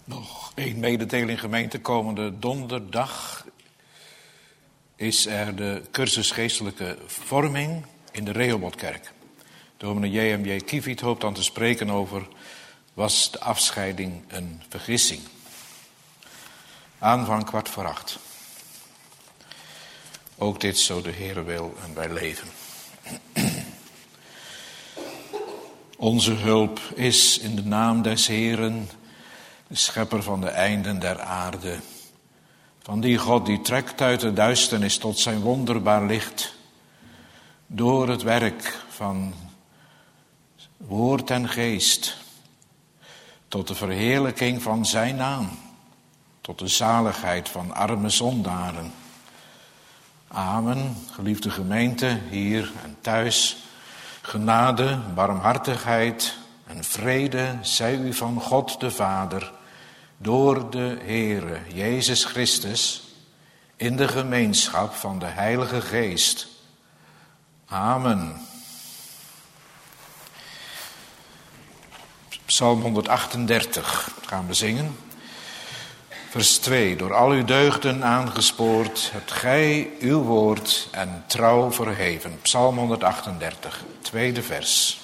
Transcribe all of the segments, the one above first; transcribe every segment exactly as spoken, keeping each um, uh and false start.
Nog één mededeling, gemeente. Komende donderdag is er de cursus geestelijke vorming in de Rehobotkerk. Dominee J M J Kieviet hoopt dan te spreken over: was de afscheiding een vergissing? Aanvang kwart voor acht. Ook dit zo de Heere wil en wij leven. Onze hulp is in de naam des Heeren, de schepper van de einden der aarde. Van die God die trekt uit de duisternis tot zijn wonderbaar licht. Door het werk van woord en geest. Tot de verheerlijking van zijn naam. Tot de zaligheid van arme zondaren. Amen, geliefde gemeente, hier en thuis. Genade, barmhartigheid en vrede zij u van God de Vader, door de Heere Jezus Christus, in de gemeenschap van de Heilige Geest. Amen. Psalm honderdachtendertig gaan we zingen. Vers twee. Door al uw deugden aangespoord, hebt gij uw woord en trouw verheven. Psalm honderdachtendertig, tweede vers.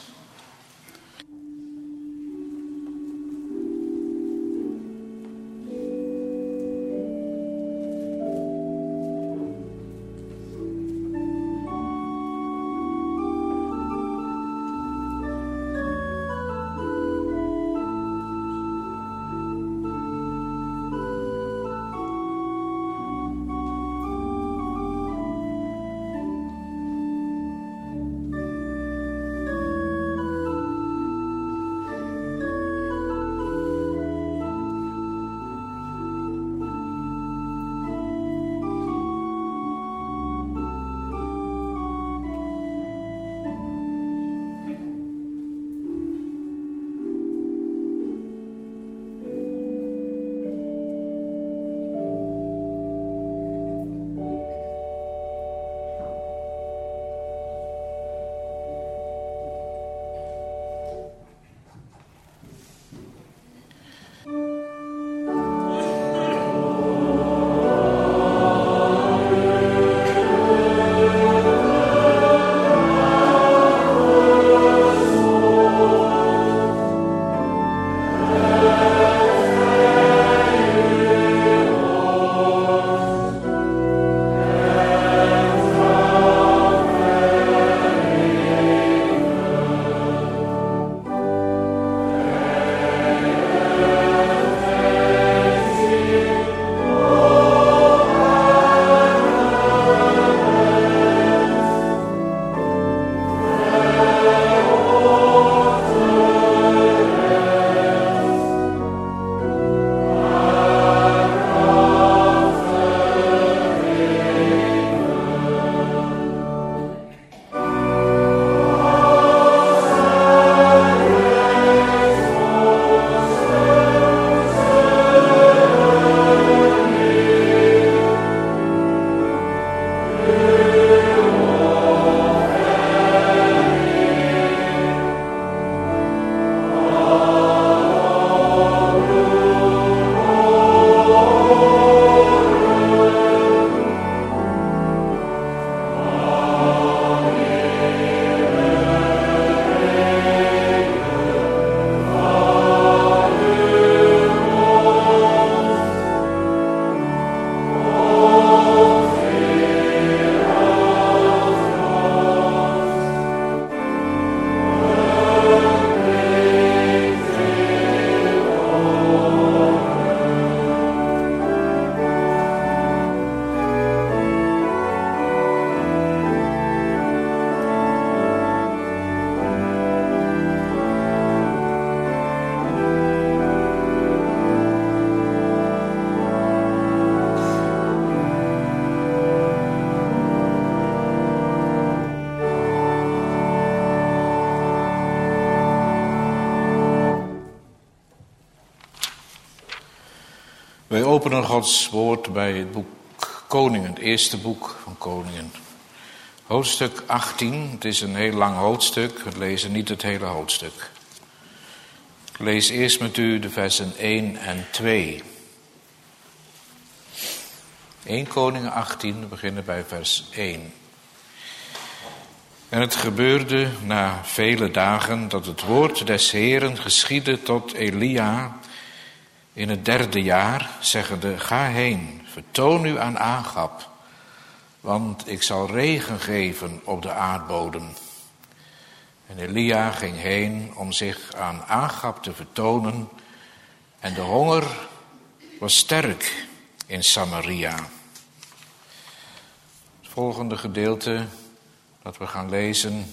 Wij openen Gods woord bij het boek Koningen, het eerste boek van Koningen. Hoofdstuk achttien, het is een heel lang hoofdstuk, we lezen niet het hele hoofdstuk. Ik lees eerst met u de versen één en twee. eerste Koningen achttien, we beginnen bij vers één. En het gebeurde na vele dagen dat het woord des Heeren geschiedde tot Elia in het derde jaar, zeggende: ga heen, vertoon u aan Agab, want ik zal regen geven op de aardbodem. En Elia ging heen om zich aan Agab te vertonen, en de honger was sterk in Samaria. Het volgende gedeelte dat we gaan lezen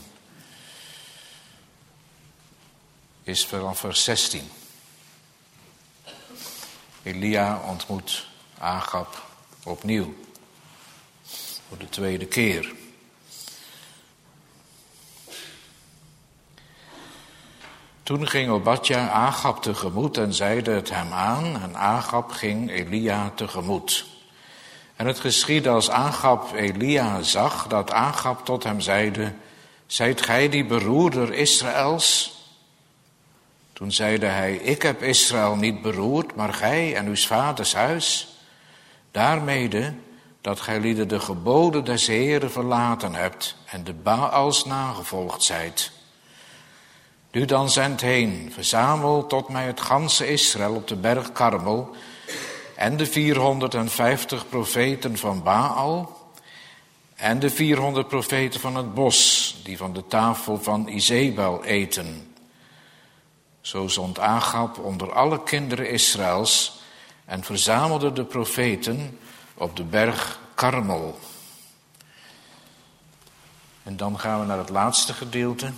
is vanaf vers zestien. Elia ontmoet Agab opnieuw, voor de tweede keer. Toen ging Obadja Agab tegemoet en zeide het hem aan, en Agab ging Elia tegemoet. En het geschiedde als Agab Elia zag, dat Agab tot hem zeide: zijt gij die beroerder Israëls? Toen zeide hij: ik heb Israël niet beroerd, maar gij en uw vaders huis. Daarmede dat gij lieden de geboden des Heeren verlaten hebt en de Baals nagevolgd zijt. Nu dan zend heen, verzamel tot mij het ganse Israël op de berg Karmel en de vierhonderdvijftig profeten van Baal en de vierhonderd profeten van het bos, die van de tafel van Izebel eten. Zo zond Agab onder alle kinderen Israëls en verzamelde de profeten op de berg Karmel. En dan gaan we naar het laatste gedeelte.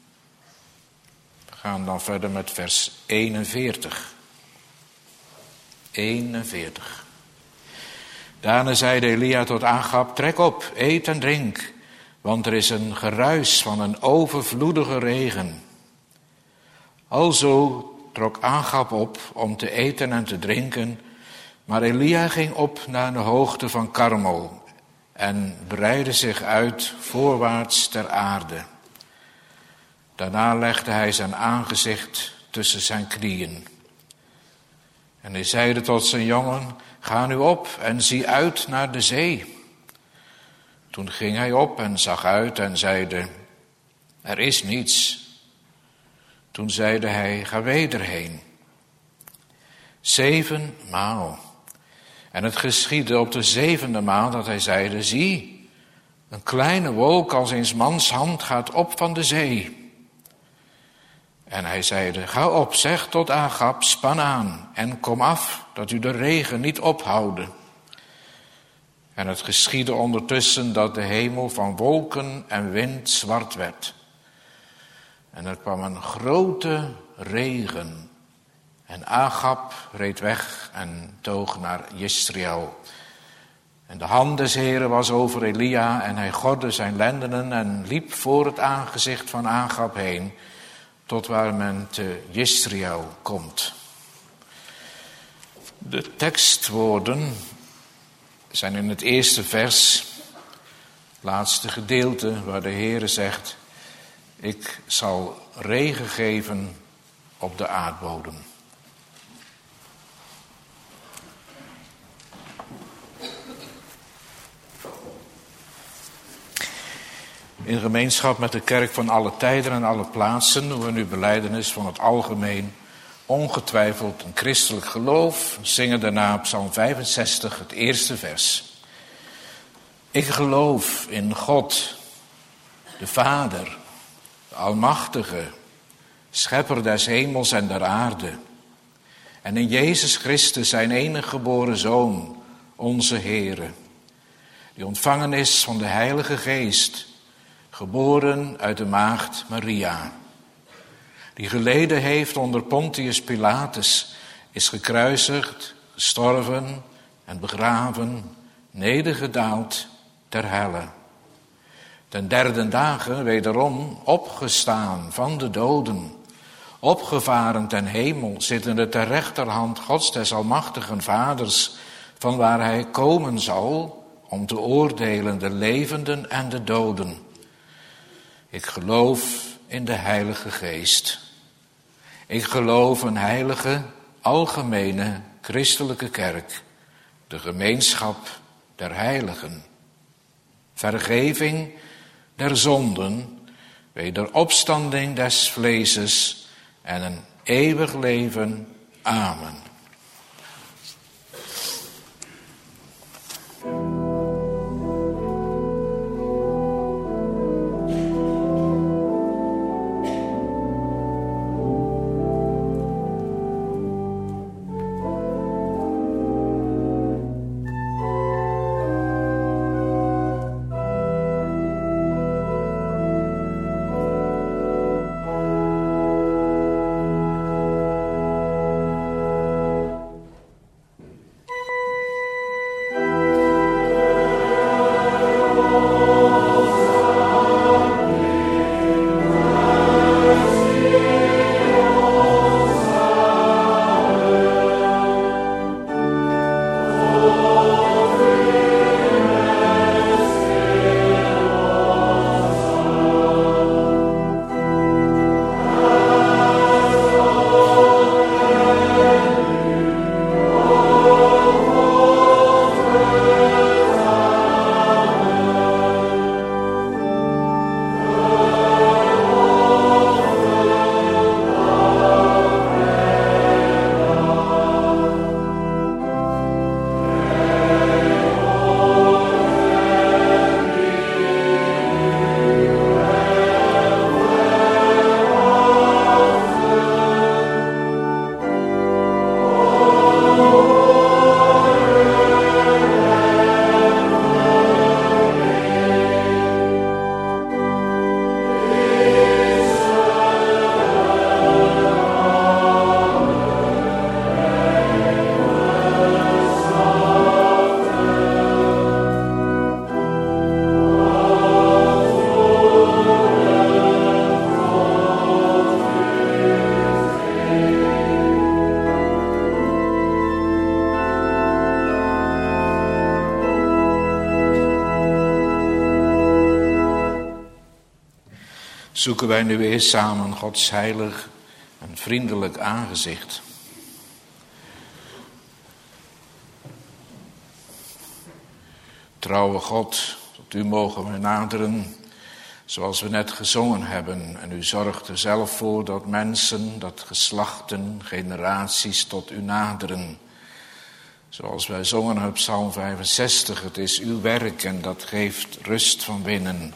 We gaan dan verder met vers eenenveertig. eenenveertig. Daarna zeide Elia tot Agab: trek op, eet en drink, want er is een geruis van een overvloedige regen. Alzo trok Agab op om te eten en te drinken, maar Elia ging op naar de hoogte van Karmel en breidde zich uit voorwaarts ter aarde. Daarna legde hij zijn aangezicht tussen zijn knieën. En hij zeide tot zijn jongen: ga nu op en zie uit naar de zee. Toen ging hij op en zag uit en zeide: er is niets. Toen zeide hij: ga weder heen. Zeven maal. En het geschiedde op de zevende maal dat hij zeide: zie, een kleine wolk als een mans hand gaat op van de zee. En hij zeide: ga op, zeg tot Agab, span aan en kom af, dat u de regen niet ophoude. En het geschiedde ondertussen dat de hemel van wolken en wind zwart werd. En er kwam een grote regen. En Agab reed weg en toog naar Jezreel. En de hand des Heeren was over Elia en hij gordde zijn lendenen en liep voor het aangezicht van Agab heen, tot waar men te Jezreel komt. De tekstwoorden zijn in het eerste vers, laatste gedeelte, waar de Heere zegt: ik zal regen geven op de aardbodem. In gemeenschap met de kerk van alle tijden en alle plaatsen doen we nu belijdenis van het algemeen, ongetwijfeld een christelijk geloof. Zingen daarna Psalm vijfenzestig, het eerste vers. Ik geloof in God, de Vader, de Almachtige, Schepper des hemels en der aarde, en in Jezus Christus, zijn enige geboren Zoon, onze Heere, die ontvangen is van de Heilige Geest, geboren uit de maagd Maria, die geleden heeft onder Pontius Pilatus, is gekruisigd, gestorven en begraven, nedergedaald ter helle. Ten derde dagen wederom opgestaan van de doden, opgevaren ten hemel, zittende ter rechterhand Gods des almachtigen Vaders, van waar hij komen zal om te oordelen de levenden en de doden. Ik geloof in de Heilige Geest, Ik geloof een heilige, algemene, christelijke kerk, de gemeenschap der heiligen, vergeving der zonden, wederopstanding des vleeses en een eeuwig leven. Amen. Zoeken wij nu weer samen Gods heilig en vriendelijk aangezicht. Trouwe God, tot u mogen we naderen, zoals we net gezongen hebben. En u zorgt er zelf voor dat mensen, dat geslachten, generaties tot u naderen. Zoals wij zongen op Psalm vijfenzestig, het is uw werk en dat geeft rust van binnen.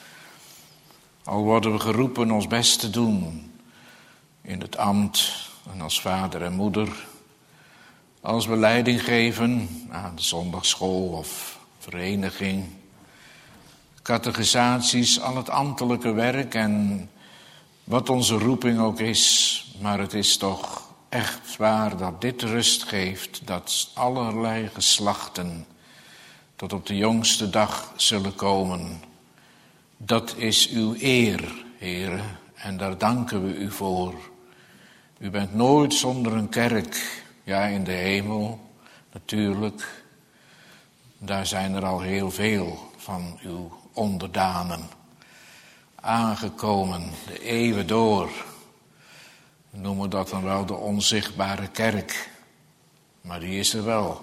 Al worden we geroepen ons best te doen in het ambt en als vader en moeder. Als we leiding geven aan de zondagschool of vereniging. Catechisaties, al het ambtelijke werk en wat onze roeping ook is. Maar het is toch echt waar dat dit rust geeft, dat allerlei geslachten tot op de jongste dag zullen komen. Dat is uw eer, Heere, en daar danken we u voor. U bent nooit zonder een kerk, ja in de hemel natuurlijk. Daar zijn er al heel veel van uw onderdanen aangekomen, de eeuwen door. We noemen dat dan wel de onzichtbare kerk, maar die is er wel.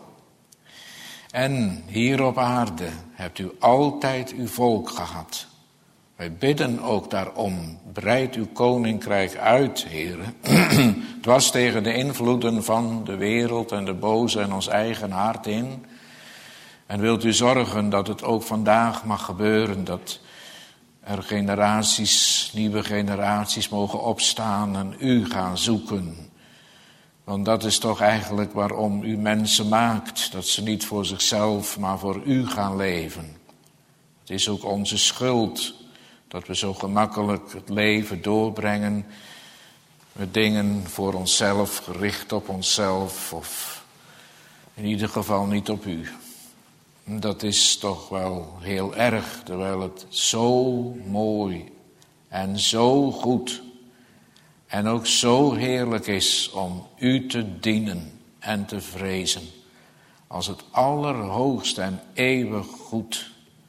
En hier op aarde hebt u altijd uw volk gehad. Wij bidden ook daarom, breid uw koninkrijk uit, Heere, dwars tegen de invloeden van de wereld en de boze en ons eigen hart in. En wilt u zorgen dat het ook vandaag mag gebeuren, dat er generaties, nieuwe generaties mogen opstaan en u gaan zoeken. Want dat is toch eigenlijk waarom u mensen maakt, dat ze niet voor zichzelf, maar voor u gaan leven. Het is ook onze schuld dat we zo gemakkelijk het leven doorbrengen met dingen voor onszelf, gericht op onszelf of in ieder geval niet op u. Dat is toch wel heel erg, terwijl het zo mooi en zo goed en ook zo heerlijk is om u te dienen en te vrezen als het allerhoogste en eeuwig goed.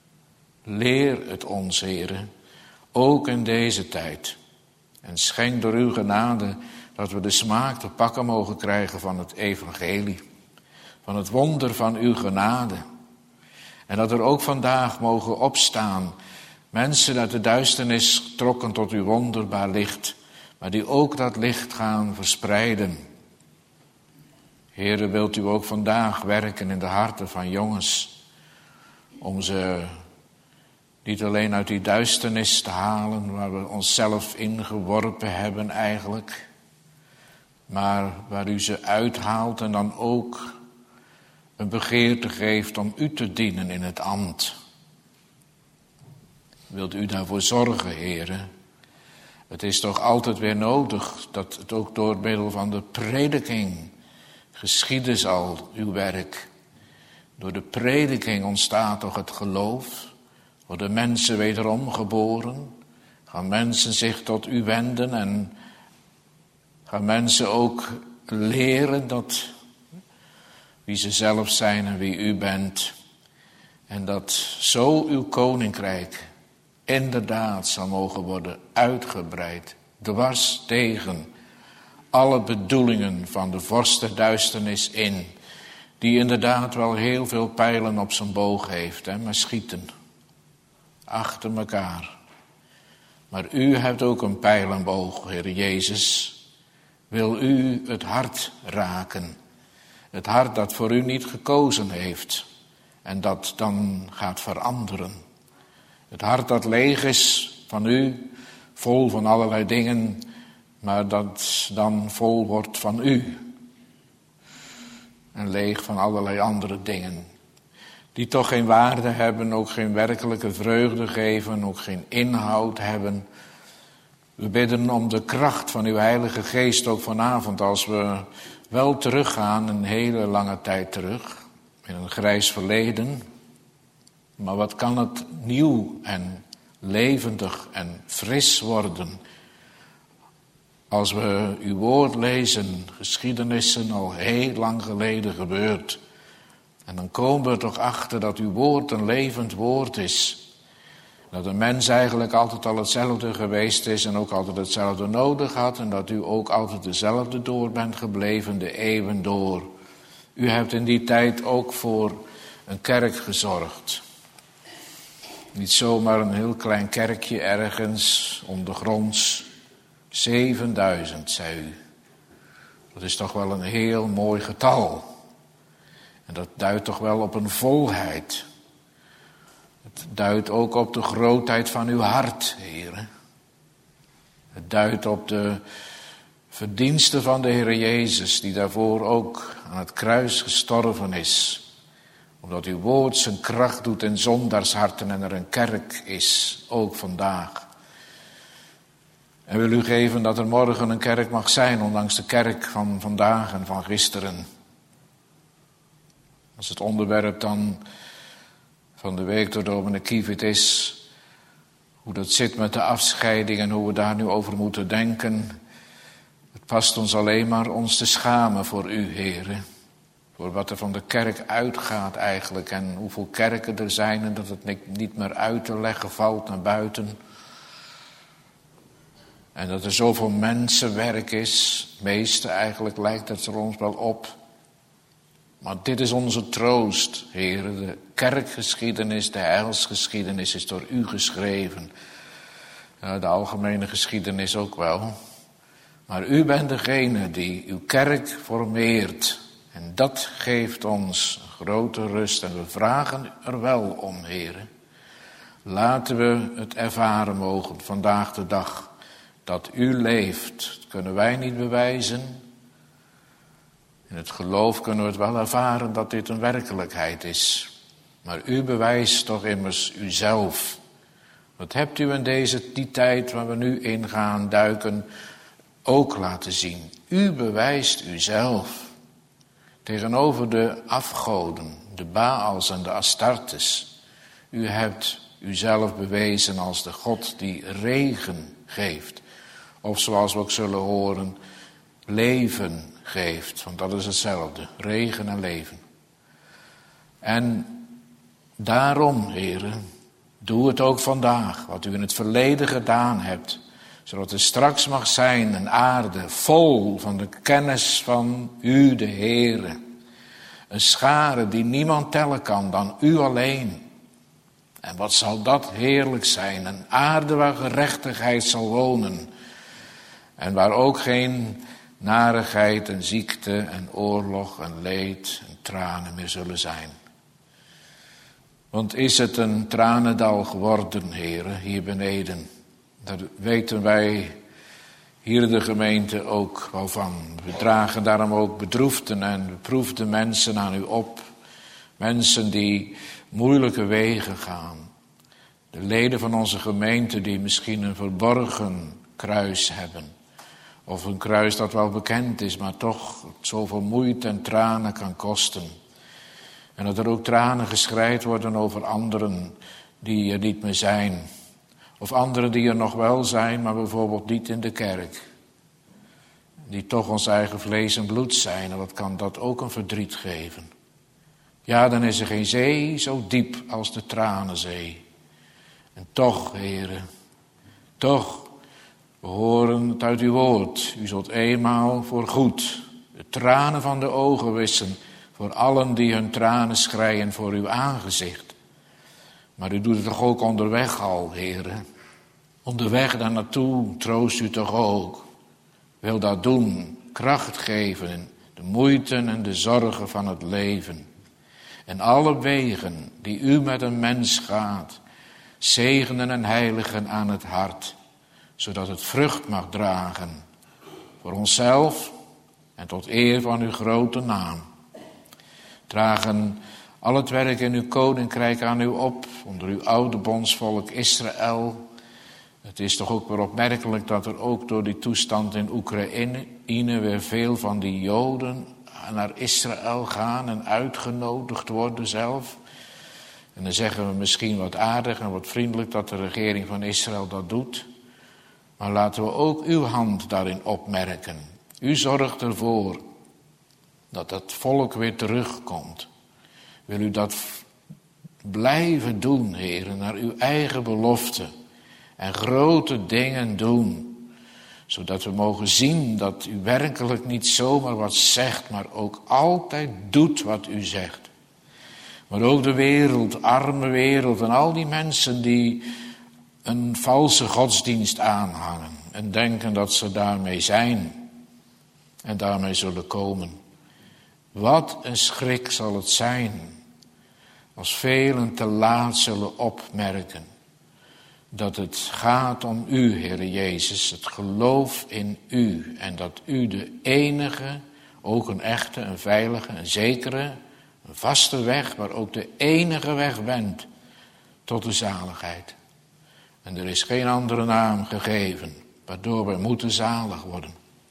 Leer het ons, Heere, ook in deze tijd. En schenk door uw genade Dat we de smaak te pakken mogen krijgen van het evangelie. Van het wonder van uw genade. En dat er ook vandaag mogen opstaan mensen uit de duisternis trokken tot uw wonderbaar licht. Maar die ook dat licht gaan verspreiden. Heere, wilt u ook vandaag werken in de harten van jongens. Om ze niet alleen uit die duisternis te halen waar we onszelf ingeworpen hebben eigenlijk. Maar waar u ze uithaalt en dan ook een begeerte geeft om u te dienen in het ambt. Wilt u daarvoor zorgen, Heere? Het is toch altijd weer nodig dat het ook door middel van de prediking geschieden zal, uw werk. Door de prediking ontstaat toch het geloof. Worden mensen wederom geboren. Gaan mensen zich tot u wenden en gaan mensen ook leren dat wie ze zelf zijn en wie u bent. En dat zo uw koninkrijk inderdaad zal mogen worden uitgebreid. Dwars tegen alle bedoelingen van de vorst der duisternis in. Die inderdaad wel heel veel pijlen op zijn boog heeft, hè, maar schieten. Achter elkaar. Maar u hebt ook een pijlenboog, Heer Jezus. Wil u het hart raken. Het hart dat voor u niet gekozen heeft. En dat dan gaat veranderen. Het hart dat leeg is van u. Vol van allerlei dingen. Maar dat dan vol wordt van u. En leeg van allerlei andere dingen. Die toch geen waarde hebben, ook geen werkelijke vreugde geven, ook geen inhoud hebben. We bidden om de kracht van uw Heilige Geest ook vanavond, als we wel teruggaan, een hele lange tijd terug, in een grijs verleden. Maar wat kan het nieuw en levendig en fris worden, als we uw woord lezen, geschiedenissen al heel lang geleden gebeurd. En dan komen we toch achter dat uw woord een levend woord is. Dat een mens eigenlijk altijd al hetzelfde geweest is en ook altijd hetzelfde nodig had. En dat u ook altijd dezelfde door bent gebleven, de eeuwen door. U hebt in die tijd ook voor een kerk gezorgd. Niet zomaar een heel klein kerkje ergens ondergronds. zevenduizend, zei u. Dat is toch wel een heel mooi getal. En dat duidt toch wel op een volheid. Het duidt ook op de grootheid van uw hart, Heere. Het duidt op de verdiensten van de Heere Jezus, die daarvoor ook aan het kruis gestorven is. Omdat uw woord zijn kracht doet in zondaarsharten en er een kerk is, ook vandaag. En wil u geven dat er morgen een kerk mag zijn, ondanks de kerk van vandaag en van gisteren. Als het onderwerp dan van de week door dominee Kievit is, hoe dat zit met de afscheiding en hoe we daar nu over moeten denken. Het past ons alleen maar ons te schamen voor u, Heere. Voor wat er van de kerk uitgaat eigenlijk en hoeveel kerken er zijn en dat het niet meer uit te leggen valt naar buiten. En dat er zoveel mensenwerk is, het meeste eigenlijk lijkt het er ons wel op. Maar dit is onze troost, Heere. De kerkgeschiedenis, de heilsgeschiedenis is door u geschreven. De algemene geschiedenis ook wel. Maar u bent degene die uw kerk formeert. En dat geeft ons grote rust. En we vragen er wel om, Heere. Laten we het ervaren mogen vandaag de dag. Dat u leeft, dat kunnen wij niet bewijzen. In het geloof kunnen we het wel ervaren dat dit een werkelijkheid is. Maar u bewijst toch immers uzelf. Wat hebt u in deze die tijd waar we nu ingaan, duiken, ook laten zien. U bewijst uzelf. Tegenover de afgoden, de Baals en de Astartes. U hebt uzelf bewezen als de God die regen geeft. Of zoals we ook zullen horen, leven geeft. Want dat is hetzelfde, regen en leven. En daarom, Heere, doe het ook vandaag. Wat u in het verleden gedaan hebt, Zodat er straks mag zijn een aarde vol van de kennis van u, de Heere. Een schare die niemand tellen kan dan u alleen. En wat zal dat heerlijk zijn. Een aarde waar gerechtigheid zal wonen. En waar ook geen narigheid en ziekte en oorlog en leed en tranen meer zullen zijn. Want is het een tranendal geworden, Heere, hier beneden? Daar weten wij hier in de gemeente ook wel van. We dragen daarom ook bedroefden en beproefde mensen aan u op. Mensen die moeilijke wegen gaan. De leden van onze gemeente die misschien een verborgen kruis hebben. Of een kruis dat wel bekend is, maar toch zoveel moeite en tranen kan kosten. En dat er ook tranen geschreid worden over anderen die er niet meer zijn. Of anderen die er nog wel zijn, maar bijvoorbeeld niet in de kerk. Die toch ons eigen vlees en bloed zijn. En wat kan dat ook een verdriet geven. Ja, dan is er geen zee zo diep als de tranenzee. En toch, heren, toch, we horen het uit uw woord. U zult eenmaal voor goed de tranen van de ogen wissen voor allen die hun tranen schreien voor uw aangezicht. Maar u doet het toch ook onderweg al, heren. Onderweg daar naartoe troost u toch ook. Wil dat doen, kracht geven in de moeite en de zorgen van het leven. En alle wegen die u met een mens gaat, zegenen en heiligen aan het hart, zodat het vrucht mag dragen voor onszelf en tot eer van uw grote naam. Dragen al het werk in uw koninkrijk aan u op, onder uw oude bondsvolk Israël. Het is toch ook weer opmerkelijk dat er ook door die toestand in Oekraïne weer veel van die Joden naar Israël gaan en uitgenodigd worden zelf. En dan zeggen we misschien wat aardig en wat vriendelijk dat de regering van Israël dat doet. Maar laten we ook uw hand daarin opmerken. U zorgt ervoor dat dat volk weer terugkomt. Wil u dat blijven doen, heren, naar uw eigen belofte. En grote dingen doen. Zodat we mogen zien dat u werkelijk niet zomaar wat zegt, maar ook altijd doet wat u zegt. Maar ook de wereld, arme wereld en al die mensen die een valse godsdienst aanhangen. En denken dat ze daarmee zijn. En daarmee zullen komen. Wat een schrik zal het zijn. Als velen te laat zullen opmerken. Dat het gaat om u, Heere Jezus. Het geloof in u. En dat u de enige, ook een echte, een veilige, een zekere, een vaste weg, maar ook de enige weg bent tot de zaligheid. En er is geen andere naam gegeven, waardoor wij moeten zalig worden.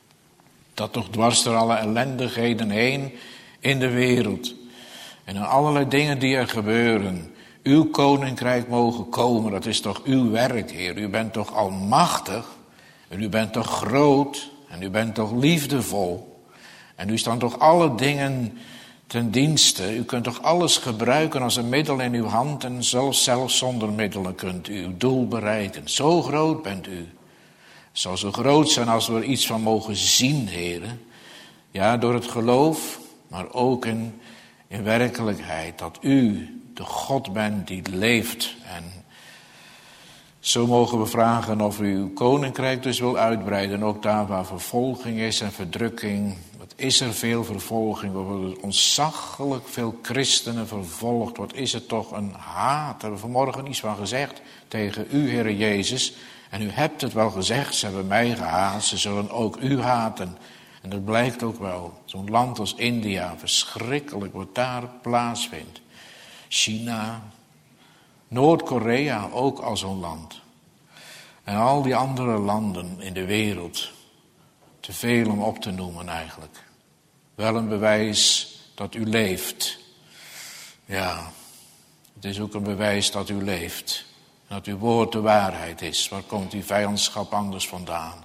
Dat toch dwars door alle ellendigheden heen in de wereld. En aan allerlei dingen die er gebeuren. Uw koninkrijk mogen komen, dat is toch uw werk, Heer. U bent toch almachtig. En u bent toch groot. En u bent toch liefdevol. En u staat toch alle dingen ten dienste. U kunt toch alles gebruiken als een middel in uw hand. En zelfs, zelfs zonder middelen kunt u uw doel bereiken. Zo groot bent u. Het zal zo groot zijn als we er iets van mogen zien, heren. Ja, door het geloof, maar ook in, in werkelijkheid. Dat u de God bent die leeft. En zo mogen we vragen of u uw koninkrijk dus wil uitbreiden. Ook daar waar vervolging is en verdrukking. Wat is er veel vervolging? Er worden ontzaglijk veel christenen vervolgd. Wat is er toch een haat? Daar hebben we vanmorgen iets van gezegd tegen u, Heere Jezus. En u hebt het wel gezegd, ze hebben mij gehaat, ze zullen ook u haten. En dat blijkt ook wel. Zo'n land als India, verschrikkelijk wat daar plaatsvindt. China, Noord-Korea ook al zo'n land. En al die andere landen in de wereld. Te veel om op te noemen eigenlijk. Wel een bewijs dat u leeft. Ja, het is ook een bewijs dat u leeft. En dat uw woord de waarheid is. Waar komt die vijandschap anders vandaan?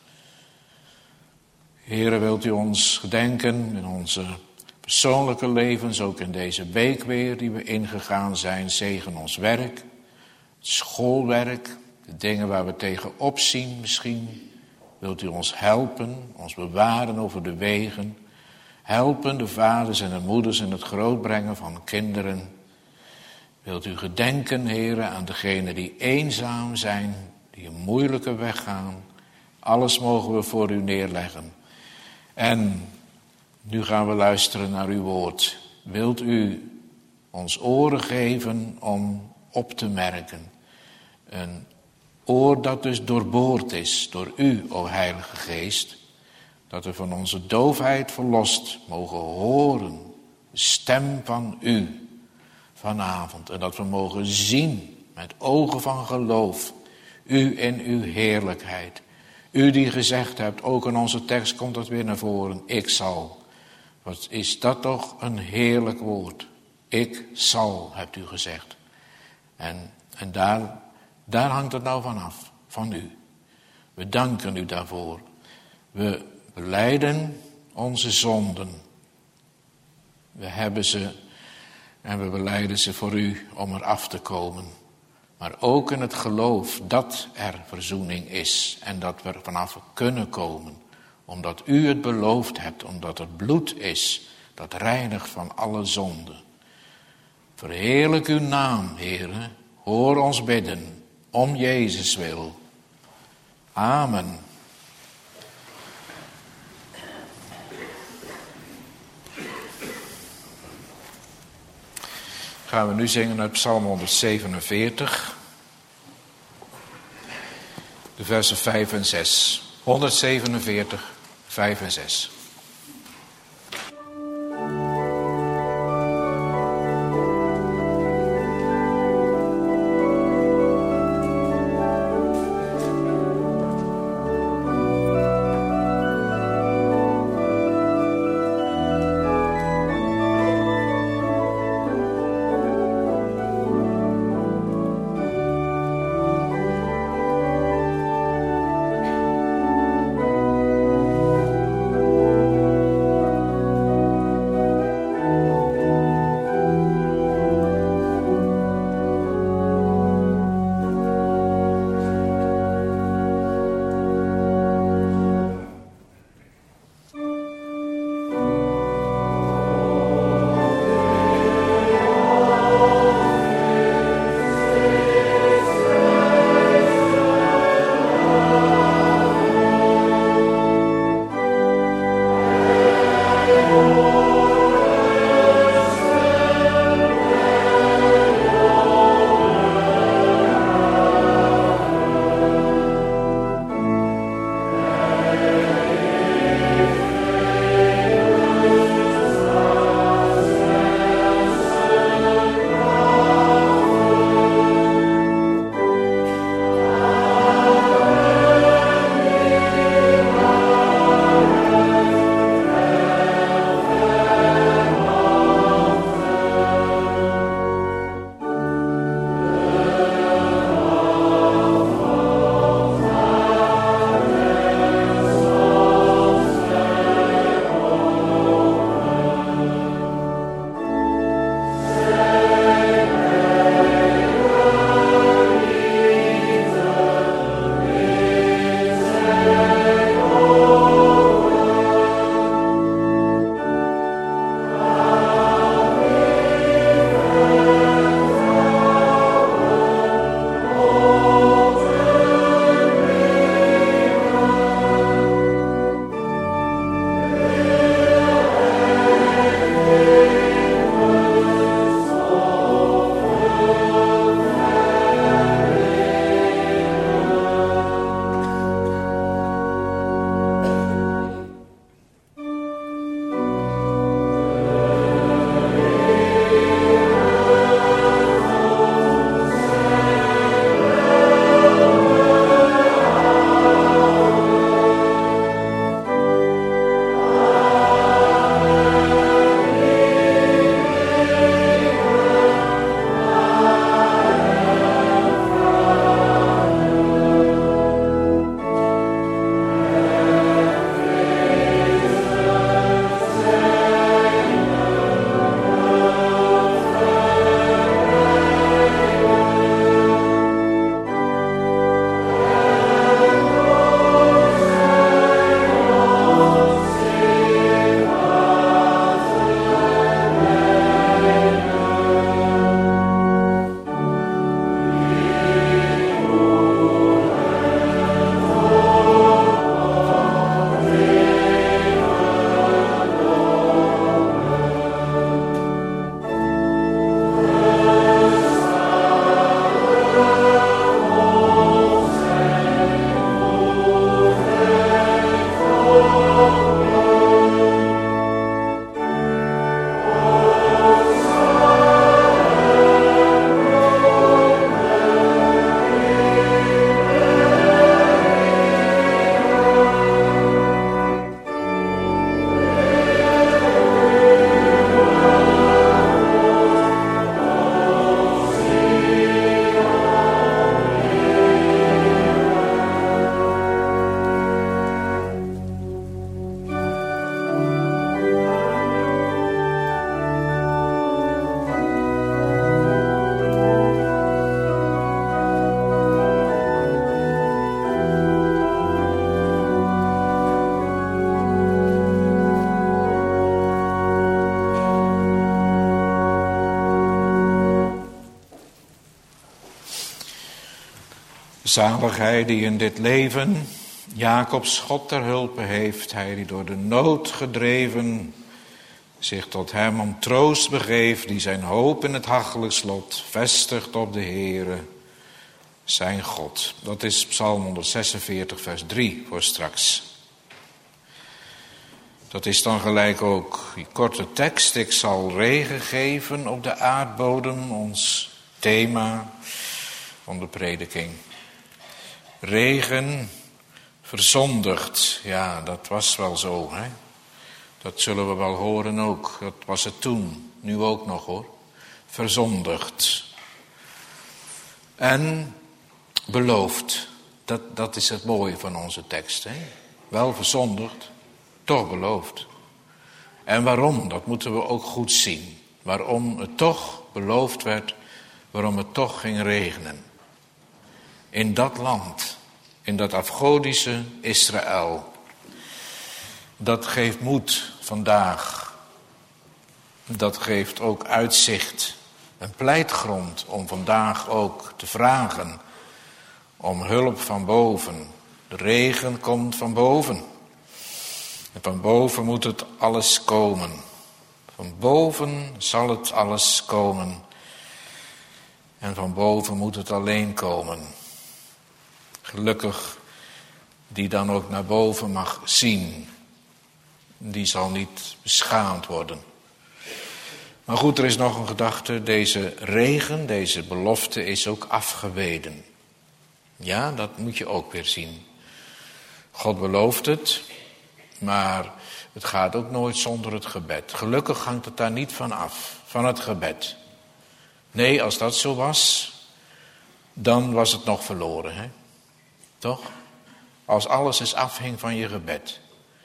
Heere, wilt u ons gedenken in onze persoonlijke levens, ook in deze week weer die we ingegaan zijn. Zegen ons werk, het schoolwerk, De dingen waar we tegen opzien misschien. Wilt u ons helpen, ons bewaren over de wegen. Helpen de vaders en de moeders in het grootbrengen van kinderen. Wilt u gedenken, Heere, aan degenen die eenzaam zijn, die een moeilijke weg gaan. Alles mogen we voor u neerleggen. En nu gaan we luisteren naar uw woord. Wilt u ons oren geven om op te merken. Een oor dat dus doorboord is door u, o Heilige Geest. Dat we van onze doofheid verlost mogen horen de stem van u vanavond. En dat we mogen zien met ogen van geloof u in uw heerlijkheid. U die gezegd hebt, ook in onze tekst komt dat weer naar voren. Ik zal. Wat is dat toch een heerlijk woord. Ik zal, hebt u gezegd. En, en daar, daar hangt het nou vanaf, van u. We danken u daarvoor. We belijden onze zonden. We hebben ze en we belijden ze voor u om er af te komen. Maar ook in het geloof dat er verzoening is en dat we er vanaf kunnen komen. Omdat u het beloofd hebt, omdat het bloed is dat reinigt van alle zonden. Verheerlijk uw naam, Heere. Hoor ons bidden, om Jezus wil. Amen. Gaan we nu zingen uit Psalm honderdzevenenveertig. De versen vijf en zes. honderdzevenenveertig, vijf en zes. Thank Zalig hij die in dit leven Jacobs God ter hulpe heeft, hij die door de nood gedreven zich tot hem om troost begeeft, die zijn hoop in het hachelijk lot vestigt op de Heere, zijn God. Dat is Psalm honderdzesenveertig vers drie voor straks. Dat is dan gelijk ook die korte tekst. Ik zal regen geven op de aardbodem, ons thema van de prediking. Regen verzondigd, ja, dat was wel zo, hè. Dat zullen we wel horen ook. Dat was het toen, nu ook nog hoor. Verzondigd. En beloofd. Dat, dat is het mooie van onze tekst, hè. Wel verzondigd, toch beloofd. En waarom, dat moeten we ook goed zien. Waarom het toch beloofd werd, waarom het toch ging regenen. In dat land, in dat afgodische Israël. Dat geeft moed vandaag. Dat geeft ook uitzicht, een pleitgrond om vandaag ook te vragen om hulp van boven. De regen komt van boven. En van boven moet het alles komen. Van boven zal het alles komen. En van boven moet het alleen komen. Gelukkig die dan ook naar boven mag zien. Die zal niet beschaamd worden. Maar goed, er is nog een gedachte. Deze regen, deze belofte is ook afgeweden. Ja, dat moet je ook weer zien. God belooft het, maar het gaat ook nooit zonder het gebed. Gelukkig hangt het daar niet van af, van het gebed. Nee, als dat zo was, dan was het nog verloren, hè? Toch? Als alles is afhing van je gebed.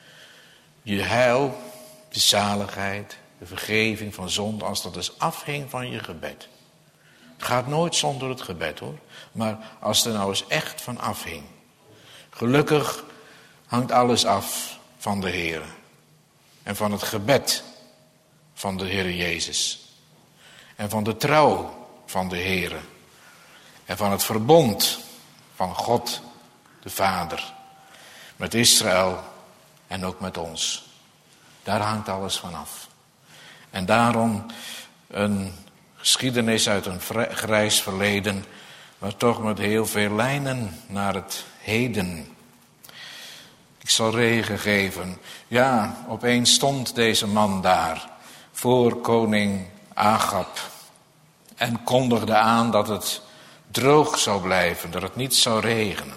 Je heil, de zaligheid, de vergeving van zonde, als dat is afhing van je gebed. Het gaat nooit zonder het gebed hoor. Maar als het er nou eens echt van afhing. Gelukkig hangt alles af van de Heer. En van het gebed van de Heer Jezus. En van de trouw van de Heer. En van het verbond van God de Vader. Met Israël en ook met ons. Daar hangt alles van af. En daarom een geschiedenis uit een grijs verleden, maar toch met heel veel lijnen naar het heden. Ik zal regen geven. Ja, opeens stond deze man daar voor koning Agab en kondigde aan dat het droog zou blijven, dat het niet zou regenen.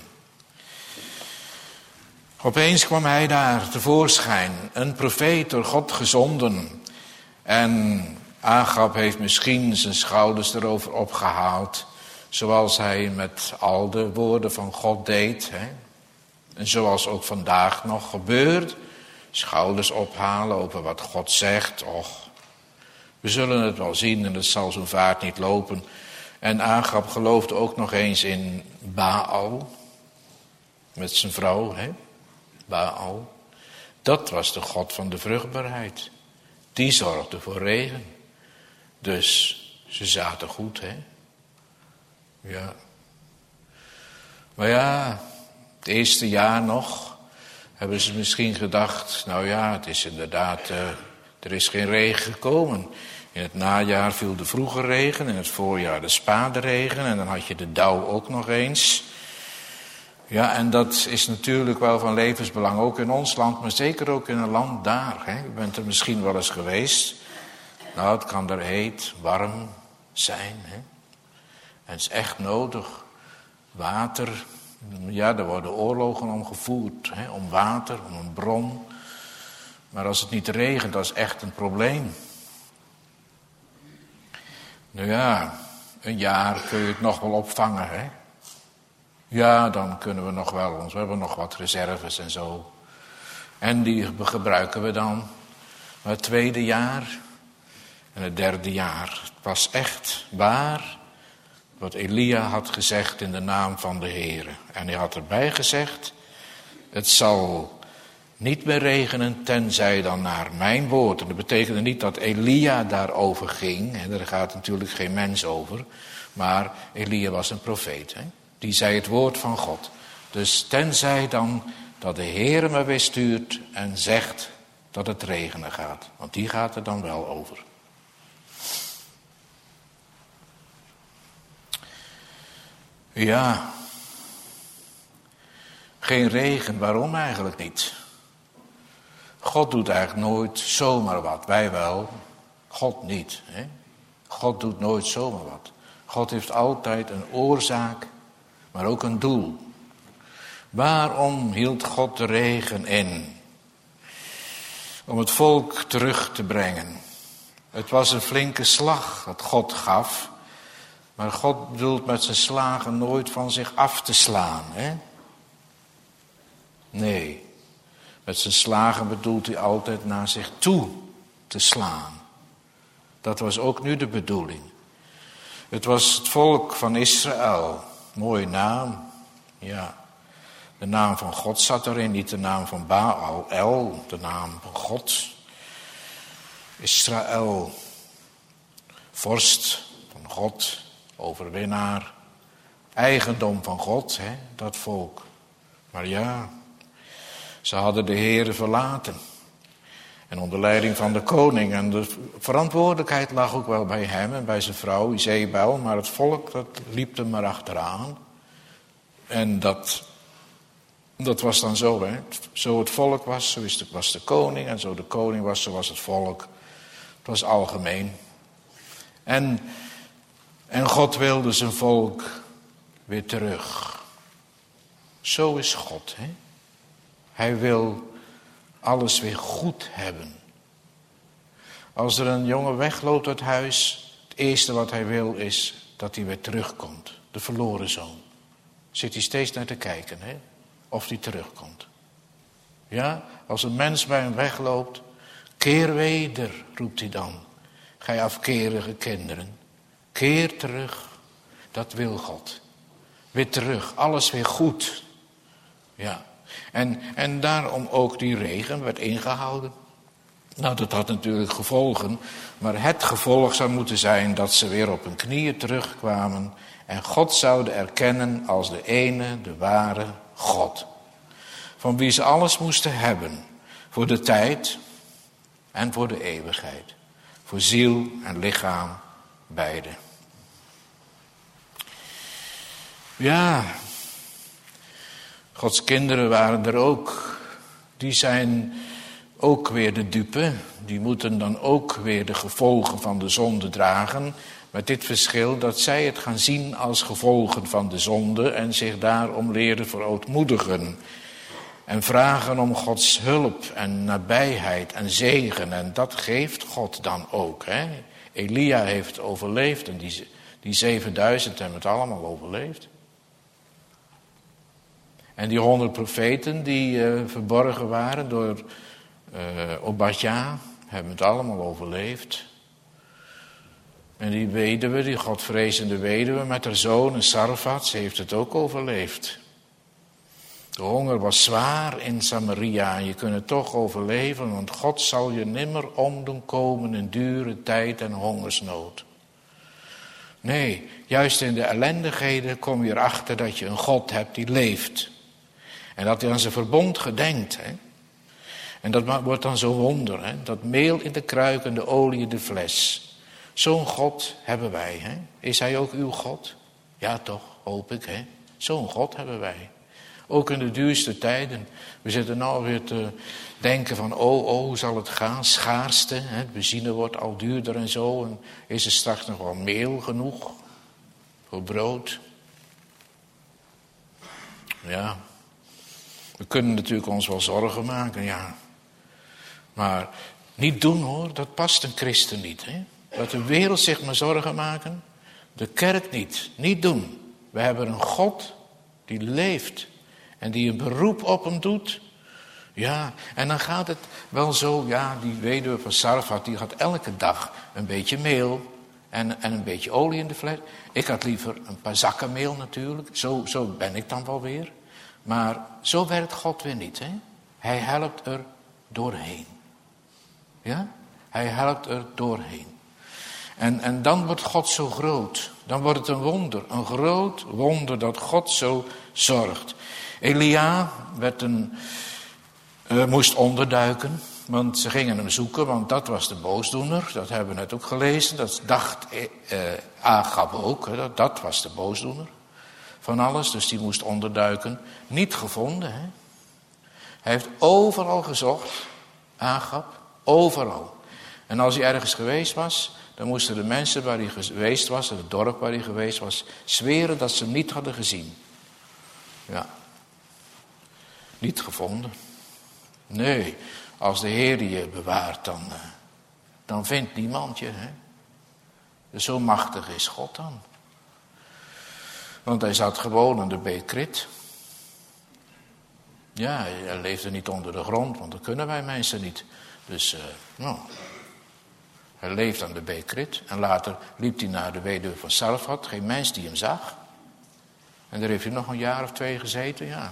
Opeens kwam hij daar tevoorschijn, een profeet door God gezonden. En Agab heeft misschien zijn schouders erover opgehaald, zoals hij met al de woorden van God deed. Hè? En zoals ook vandaag nog gebeurt, schouders ophalen over wat God zegt. Och, we zullen het wel zien en het zal zo'n vaart niet lopen. En Agab geloofde ook nog eens in Baal, met zijn vrouw, hè? Baal. Dat was de God van de vruchtbaarheid. Die zorgde voor regen. Dus ze zaten goed, hè? Ja. Maar ja, het eerste jaar nog hebben ze misschien gedacht, nou ja, het is inderdaad, uh, er is geen regen gekomen. In het najaar viel de vroege regen, in het voorjaar de spaderegen en dan had je de dauw ook nog eens. Ja, en dat is natuurlijk wel van levensbelang, ook in ons land, maar zeker ook in een land daar. Hè? U bent er misschien wel eens geweest. Nou, het kan er heet, warm zijn. Hè? En het is echt nodig. Water, ja, er worden oorlogen om gevoerd, hè? Om water, om een bron. Maar als het niet regent, dat is echt een probleem. Nou ja, een jaar kun je het nog wel opvangen, hè. Ja, dan kunnen we nog wel ons, we hebben nog wat reserves en zo. En die gebruiken we dan. Maar het tweede jaar en het derde jaar, het was echt waar wat Elia had gezegd in de naam van de Heere. En hij had erbij gezegd, het zal niet meer regenen tenzij dan naar mijn woord. En dat betekende niet dat Elia daarover ging. En daar gaat natuurlijk geen mens over. Maar Elia was een profeet. Hè? die zei het woord van God. Dus tenzij dan dat de Heere me weer stuurt en zegt dat het regenen gaat. Want die gaat er dan wel over. Ja, geen regen, waarom eigenlijk niet? God doet eigenlijk nooit zomaar wat, wij wel, God niet. Hè? God doet nooit zomaar wat. God heeft altijd een oorzaak, maar ook een doel. Waarom hield God de regen in? Om het volk terug te brengen. Het was een flinke slag dat God gaf. Maar God bedoelt met zijn slagen nooit van zich af te slaan. Hè? Nee, met zijn slagen bedoelt hij altijd naar zich toe te slaan. Dat was ook nu de bedoeling. Het was het volk van Israël. Mooie naam. Ja. De naam van God zat erin, niet de naam van Baal, El, de naam van God. Israël, vorst van God, overwinnaar, eigendom van God, hè, dat volk. Maar ja, ze hadden de Heere verlaten. En onder leiding van de koning. En de verantwoordelijkheid lag ook wel bij hem en bij zijn vrouw Izebel. Maar het volk, dat liep er maar achteraan. En dat, dat was dan zo, hè. Zo het volk was, zo is de, was de koning. En zo de koning was, zo was het volk. Het was algemeen. En, en God wilde zijn volk weer terug. Zo is God, hè. Hij wil alles weer goed hebben. Als er een jongen wegloopt uit huis, het eerste wat hij wil is dat hij weer terugkomt. De verloren zoon. Zit hij steeds naar te kijken, hè? Of hij terugkomt. Ja, als een mens bij hem wegloopt, keer weder, roept hij dan. Gij afkerige kinderen, keer terug. Dat wil God. Weer terug, alles weer goed. Ja. En, en daarom ook die regen werd ingehouden. Nou, dat had natuurlijk gevolgen. Maar het gevolg zou moeten zijn dat ze weer op hun knieën terugkwamen. En God zouden erkennen als de ene, de ware God. Van wie ze alles moesten hebben. Voor de tijd en voor de eeuwigheid. Voor ziel en lichaam, beide. Ja, Gods kinderen waren er ook. Die zijn ook weer de dupe. Die moeten dan ook weer de gevolgen van de zonde dragen. Met dit verschil dat zij het gaan zien als gevolgen van de zonde. En zich daarom leren verootmoedigen. En vragen om Gods hulp en nabijheid en zegen. En dat geeft God dan ook. Hè? Elia heeft overleefd en die, die zevenduizend hebben het allemaal overleefd. En die honderd profeten die uh, verborgen waren door uh, Obadja, hebben het allemaal overleefd. En die weduwe, die godvrezende weduwe met haar zoon en Sarfat, ze heeft het ook overleefd. De honger was zwaar in Samaria en je kunt het toch overleven, want God zal je nimmer omdoen komen in dure tijd en hongersnood. Nee, juist in de ellendigheden kom je erachter dat je een God hebt die leeft. En dat hij aan zijn verbond gedenkt. Hè? En dat wordt dan zo'n wonder. Hè? Dat meel in de kruik en de olie in de fles. Zo'n God hebben wij. Hè? Is hij ook uw God? Ja toch, hoop ik. Hè? Zo'n God hebben wij. Ook in de duurste tijden. We zitten nou weer te denken van, oh, oh, hoe zal het gaan? Schaarste, hè? Het benzine wordt al duurder en zo. En is er straks nog wel meel genoeg voor brood? Ja, we kunnen natuurlijk ons wel zorgen maken, ja. Maar niet doen hoor, dat past een christen niet. Hè? Dat de wereld zich maar zorgen maken, de kerk niet. Niet doen. We hebben een God die leeft en die een beroep op hem doet. Ja, en dan gaat het wel zo, ja, die weduwe van Sarfat, die had elke dag een beetje meel en, en een beetje olie in de fles. Ik had liever een paar zakken meel natuurlijk, zo, zo ben ik dan wel weer. Maar zo werkt God weer niet, hè? Hij helpt er doorheen. Ja? Hij helpt er doorheen. En, en dan wordt God zo groot. Dan wordt het een wonder, een groot wonder dat God zo zorgt. Elia werd een, uh, moest onderduiken, want ze gingen hem zoeken, want dat was de boosdoener. Dat hebben we net ook gelezen, dat dacht uh, Agab ook, hè, dat, dat was de boosdoener van alles. Dus die moest onderduiken, niet gevonden. Hè. Hij heeft overal gezocht, Agab, overal. En als hij ergens geweest was, dan moesten de mensen waar hij geweest was, het dorp waar hij geweest was, zweren dat ze hem niet hadden gezien. Ja. Niet gevonden. Nee, als de Heer je bewaart, dan, dan vindt niemand je. Hè? Dus zo machtig is God dan. Want hij zat gewoon aan de Beekrit. Ja, hij leefde niet onder de grond, want dat kunnen wij mensen niet. Dus, uh, nou... Hij leeft aan de Beekrit en later liep hij naar de weduwe van Sarfat. Geen mens die hem zag. En daar heeft hij nog een jaar of twee gezeten, ja.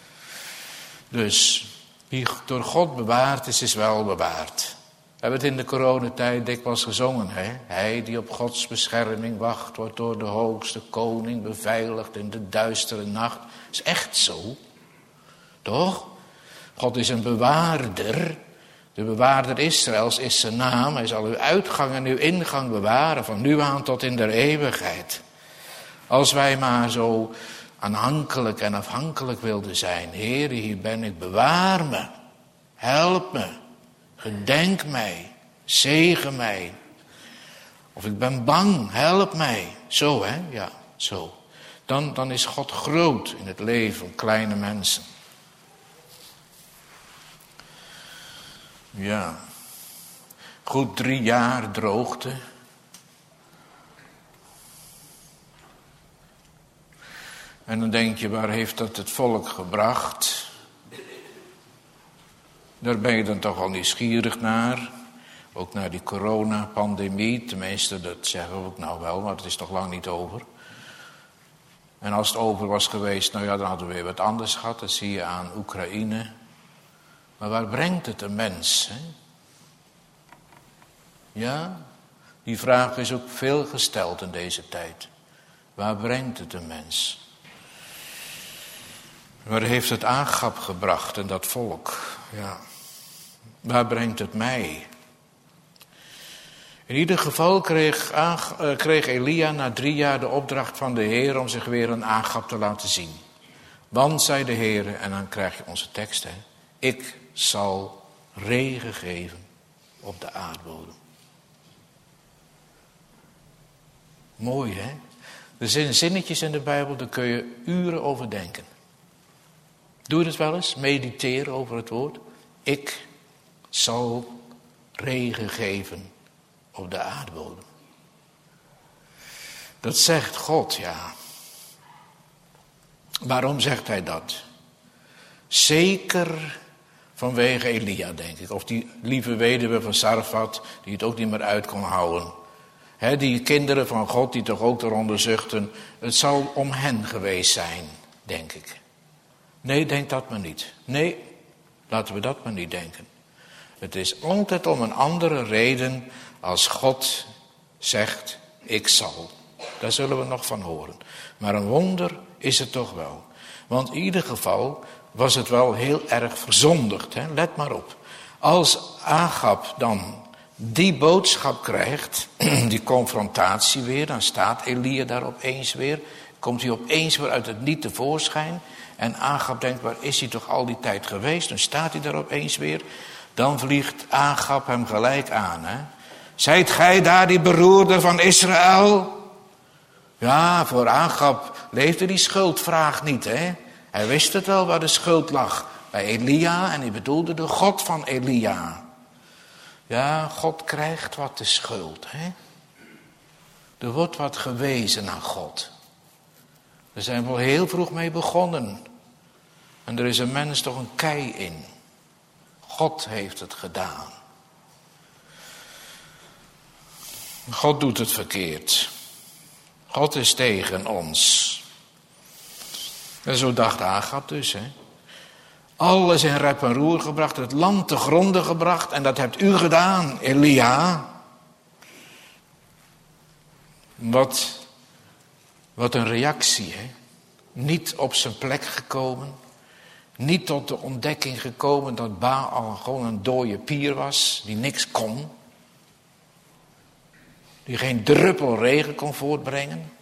Dus wie door God bewaard is, is wel bewaard. We hebben het in de coronatijd dikwijls gezongen. Hè? Hij die op Gods bescherming wacht, wordt door de hoogste koning beveiligd in de duistere nacht. Dat is echt zo. Toch? God is een bewaarder. De bewaarder Israëls is zijn naam. Hij zal uw uitgang en uw ingang bewaren van nu aan tot in der eeuwigheid. Als wij maar zo aanhankelijk en afhankelijk wilden zijn. Heere, hier ben ik, bewaar me. Help me. Gedenk mij. Zegen mij. Of ik ben bang, help mij. Zo hè, ja, zo. Dan, dan is God groot in het leven van kleine mensen. Ja, goed drie jaar droogte. En dan denk je, waar heeft dat het volk gebracht? Daar ben je dan toch al nieuwsgierig naar. Ook naar die coronapandemie. Tenminste, dat zeggen we ook nou wel, maar het is toch lang niet over. En als het over was geweest, nou ja, dan hadden we weer wat anders gehad. Dat zie je aan Oekraïne. Maar waar brengt het een mens? Hè? Ja, die vraag is ook veel gesteld in deze tijd. Waar brengt het een mens? Waar heeft het Agab gebracht en dat volk? Ja. Waar brengt het mij? In ieder geval kreeg, Ag, uh, kreeg Elia na drie jaar de opdracht van de Heer om zich weer aan Agab te laten zien. Want, zei de Heer, en dan krijg je onze tekst, hè. Ik zal regen geven op de aardbodem. Mooi, hè? Er zijn zinnetjes in de Bijbel, daar kun je uren over denken. Doe je het wel eens? Mediteren over het woord. Ik zal regen geven op de aardbodem. Dat zegt God, ja. Waarom zegt hij dat? Zeker vanwege Elia, denk ik. Of die lieve weduwe van Sarfat, die het ook niet meer uit kon houden. He, die kinderen van God, die toch ook eronder zuchten. Het zal om hen geweest zijn, denk ik. Nee, denk dat maar niet. Nee, laten we dat maar niet denken. Het is altijd om een andere reden als God zegt, ik zal. Daar zullen we nog van horen. Maar een wonder is het toch wel. Want in ieder geval was het wel heel erg verzondigd. Hè? Let maar op. Als Agab dan die boodschap krijgt, die confrontatie weer, dan staat Elia daar opeens weer. Komt hij opeens weer uit het niet tevoorschijn. En Agab denkt, waar is hij toch al die tijd geweest? Dan staat hij daar opeens weer. Dan vliegt Agab hem gelijk aan. Hè? Zijt gij daar die beroerder van Israël? Ja, voor Agab leefde die schuldvraag niet. Hè? Hij wist het wel waar de schuld lag. Bij Elia, en hij bedoelde de God van Elia. Ja, God krijgt wat de schuld. Hè? Er wordt wat gewezen aan God. We zijn wel heel vroeg mee begonnen. En er is een mens toch een kei in. God heeft het gedaan. God doet het verkeerd. God is tegen ons. En zo dacht Agab dus. Hè. Alles in rep en roer gebracht. Het land te gronden gebracht. En dat hebt u gedaan, Elia. Wat Wat een reactie, hè? Niet op zijn plek gekomen. Niet tot de ontdekking gekomen dat Baal gewoon een dode pier was. Die niks kon. Die geen druppel regen kon voortbrengen.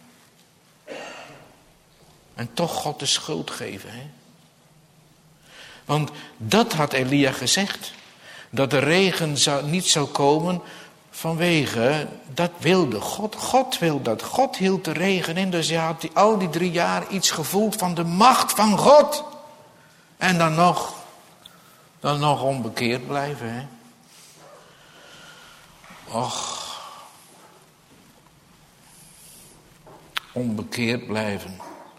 En toch God de schuld geven, hè? Want dat had Elia gezegd. Dat de regen zou, niet zou komen vanwege, dat wilde God. God wilde dat. God hield de regen in. Dus je had die, al die drie jaar iets gevoeld van de macht van God. En dan nog, dan nog onbekeerd blijven, hè? Och. Onbekeerd blijven.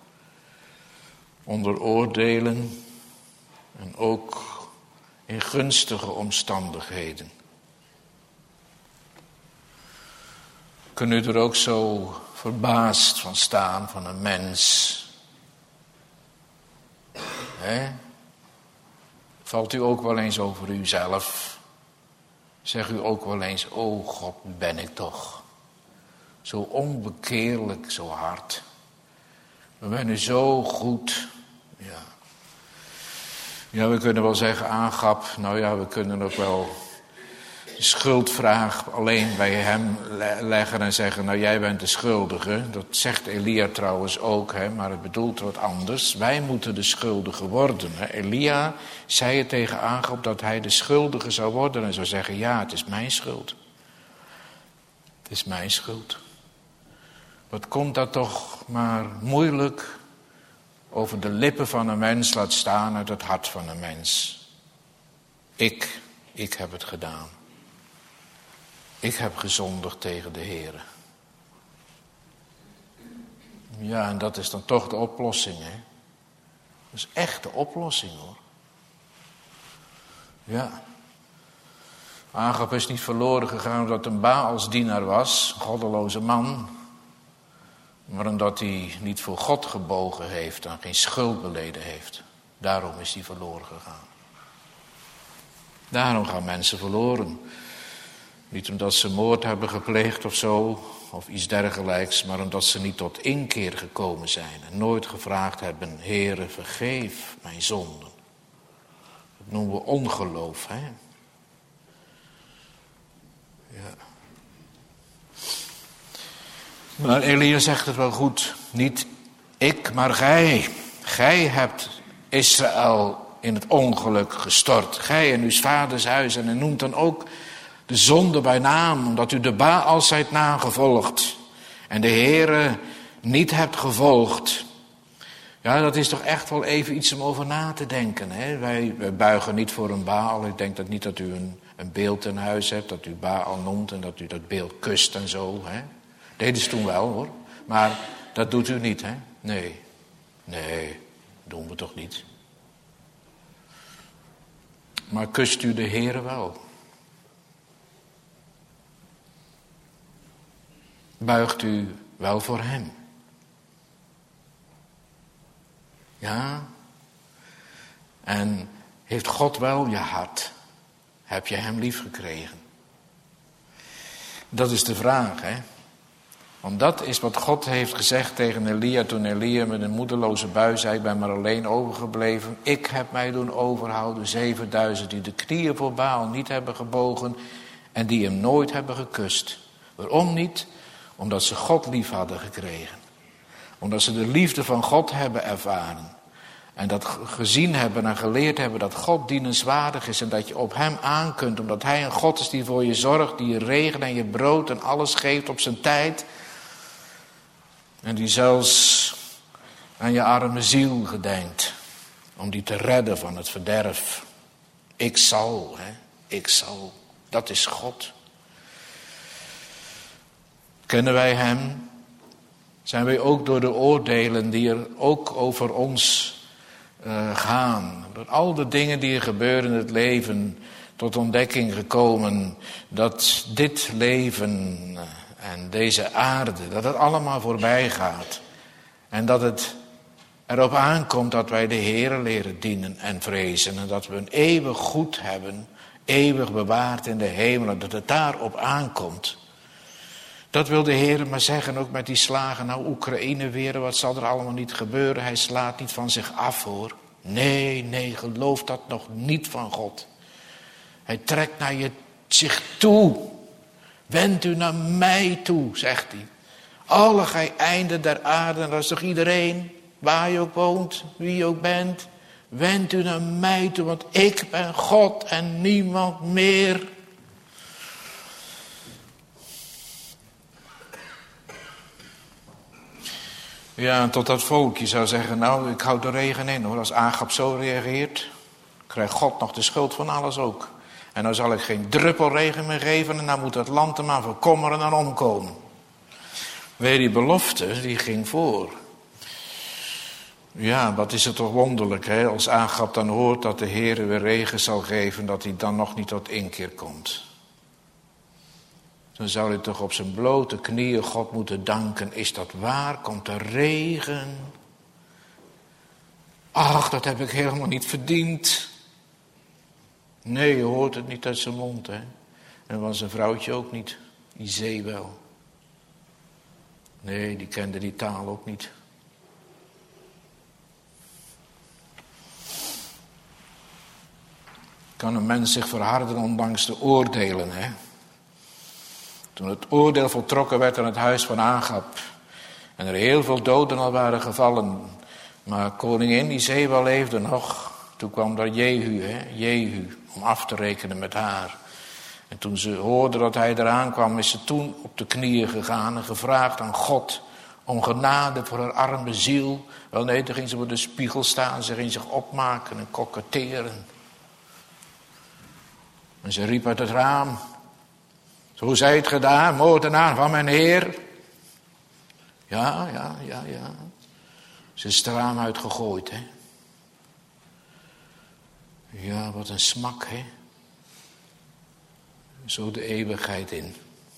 Onder oordelen. En ook in gunstige omstandigheden. Kun u er ook zo verbaasd van staan van een mens? Hè? Valt u ook wel eens over uzelf? Zeg u ook wel eens, oh God, wie ben ik toch? Zo onbekeerlijk, zo hard. We zijn u zo goed. Ja. Ja, we kunnen wel zeggen, aangap. Nou ja, we kunnen ook wel de schuldvraag alleen bij hem leggen en zeggen, nou jij bent de schuldige. Dat zegt Elia trouwens ook, hè, maar het bedoelt wat anders. Wij moeten de schuldige worden. Hè. Elia zei het tegen Agab dat hij de schuldige zou worden en zou zeggen, ja, het is mijn schuld. Het is mijn schuld. Wat komt dat toch maar moeilijk over de lippen van een mens laat staan uit het hart van een mens. Ik, ik heb het gedaan. Ik heb gezondigd tegen de Heere. Ja, en dat is dan toch de oplossing, hè? Dat is echt de oplossing, hoor. Ja. Agab is niet verloren gegaan omdat een Baalsdienaar was, een goddeloze man. Maar omdat hij niet voor God gebogen heeft en geen schuld beleden heeft. Daarom is hij verloren gegaan. Daarom gaan mensen verloren. Niet omdat ze moord hebben gepleegd of zo, of iets dergelijks, maar omdat ze niet tot inkeer gekomen zijn. En nooit gevraagd hebben, Heere, vergeef mijn zonden. Dat noemen we ongeloof, hè. Ja. Maar Elia zegt het wel goed. Niet ik, maar gij. Gij hebt Israël in het ongeluk gestort. Gij en uw vaders huis. En hij noemt dan ook de zonde bij naam. Omdat u de Baal zijt nagevolgd. En de Heere niet hebt gevolgd. Ja, dat is toch echt wel even iets om over na te denken. Hè? Wij, wij buigen niet voor een Baal. Ik denk dat niet dat u een, een beeld in huis hebt. Dat u Baal noemt en dat u dat beeld kust en zo. Hè? Deden ze toen wel, hoor. Maar dat doet u niet, hè? Nee. Nee, doen we toch niet. Maar kust u de Heere wel? Buigt u wel voor hem? Ja? En heeft God wel je hart? Heb je hem lief gekregen? Dat is de vraag, hè? Want dat is wat God heeft gezegd tegen Elia toen Elia met een moedeloze bui zei, ik ben maar alleen overgebleven. Ik heb mij doen overhouden, zevenduizend die de knieën voor Baal niet hebben gebogen en die hem nooit hebben gekust. Waarom niet? Omdat ze God lief hadden gekregen. Omdat ze de liefde van God hebben ervaren. En dat gezien hebben en geleerd hebben dat God dienenswaardig is en dat je op hem aan kunt. Omdat hij een God is die voor je zorgt, die je regen en je brood en alles geeft op zijn tijd. En die zelfs aan je arme ziel gedenkt. Om die te redden van het verderf. Ik zal, hè. Ik zal. Dat is God. Kennen wij hem? Zijn wij ook door de oordelen die er ook over ons uh, gaan. Door al de dingen die er gebeuren in het leven. Tot ontdekking gekomen dat dit leven en deze aarde, dat het allemaal voorbij gaat. En dat het erop aankomt dat wij de Heere leren dienen en vrezen. En dat we een eeuwig goed hebben, eeuwig bewaard in de hemel. En dat het daarop aankomt. Dat wil de Heer maar zeggen, ook met die slagen. Nou, Oekraïne weer, wat zal er allemaal niet gebeuren? Hij slaat niet van zich af, hoor. Nee, nee, geloof dat nog niet van God. Hij trekt naar je zich toe. Wend u naar mij toe, zegt hij. Alle gij einden der aarde, en dat is toch iedereen, waar je ook woont, wie je ook bent. Wend u naar mij toe, want ik ben God en niemand meer. Ja, en tot dat volkje zou zeggen, nou, ik hou de regen in, hoor. Als Agab zo reageert, krijgt God nog de schuld van alles ook. En dan zal ik geen druppel regen meer geven en dan moet het land er maar verkommeren en omkomen. Weer die belofte, die ging voor. Ja, wat is het toch wonderlijk, hè? Als Agab dan hoort dat de Heer weer regen zal geven, dat hij dan nog niet tot inkeer komt. Dan zou hij toch op zijn blote knieën God moeten danken. Is dat waar? Komt er regen? Ach, dat heb ik helemaal niet verdiend. Nee, je hoort het niet uit zijn mond, hè. En van zijn vrouwtje ook niet. Izebel. Nee, die kende die taal ook niet. Kan een mens zich verharden ondanks de oordelen, hè. Toen het oordeel voltrokken werd aan het huis van Agab. En er heel veel doden al waren gevallen. Maar koningin Izebel leefde nog. Toen kwam daar Jehu, hè, Jehu, om af te rekenen met haar. En toen ze hoorde dat hij eraan kwam, is ze toen op de knieën gegaan en gevraagd aan God om genade voor haar arme ziel. Wel nee, toen ging ze voor de spiegel staan, ze ging zich opmaken en koketteren. En ze riep uit het raam, zo zijt gedaan, moordenaar van mijn Heer. Ja, ja, ja, ja. Ze is het raam uitgegooid, hè. Ja, wat een smak, hè. Zo de eeuwigheid in.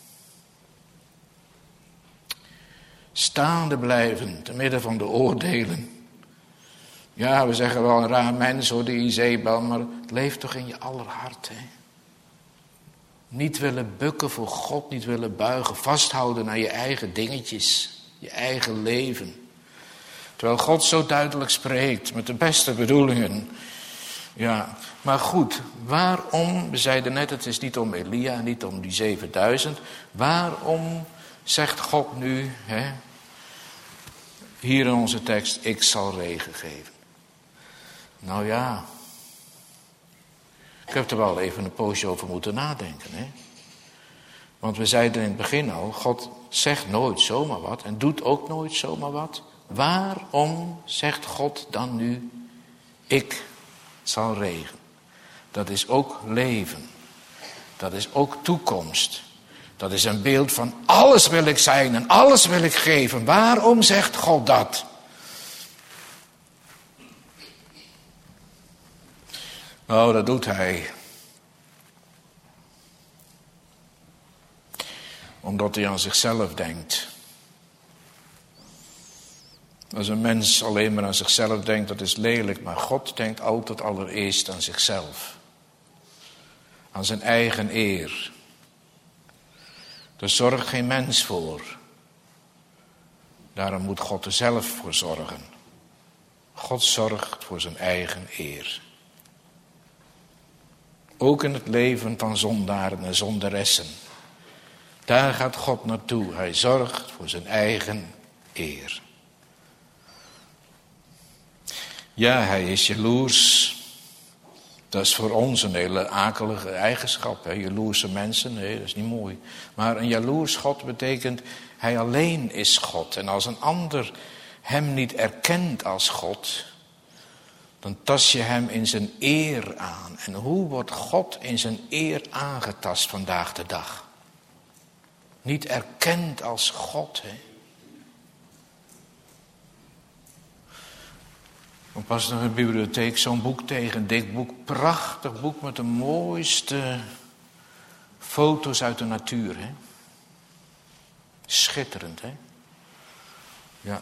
Staande blijven, te midden van de oordelen. Ja, we zeggen wel een raar mens, hoor, die Izebel, maar het leeft toch in je aller hart, hè. Niet willen bukken voor God, niet willen buigen, vasthouden aan je eigen dingetjes, je eigen leven. Terwijl God zo duidelijk spreekt, met de beste bedoelingen. Ja, maar goed, waarom, we zeiden net, het is niet om Elia, niet om die zevenduizend. Waarom zegt God nu, hè, hier in onze tekst, ik zal regen geven? Nou ja, ik heb er wel even een poosje over moeten nadenken, hè. Want we zeiden in het begin al, God zegt nooit zomaar wat en doet ook nooit zomaar wat. Waarom zegt God dan nu, ik zal regen? Dat is ook leven. Dat is ook toekomst. Dat is een beeld van alles wil ik zijn en alles wil ik geven. Waarom zegt God dat? Nou, dat doet hij. Omdat hij aan zichzelf denkt. Als een mens alleen maar aan zichzelf denkt, dat is lelijk. Maar God denkt altijd allereerst aan zichzelf. Aan zijn eigen eer. Daar zorgt geen mens voor. Daarom moet God er zelf voor zorgen. God zorgt voor zijn eigen eer. Ook in het leven van zondaren en zondaressen. Daar gaat God naartoe. Hij zorgt voor zijn eigen eer. Ja, hij is jaloers. Dat is voor ons een hele akelige eigenschap. Hè? Jaloerse mensen, nee, dat is niet mooi. Maar een jaloers God betekent, hij alleen is God. En als een ander hem niet erkent als God, dan tast je hem in zijn eer aan. En hoe wordt God in zijn eer aangetast vandaag de dag? Niet erkend als God, hè. Ik was nog in de bibliotheek zo'n boek tegen, een dik boek, prachtig boek met de mooiste foto's uit de natuur, hè. Schitterend, hè. Ja.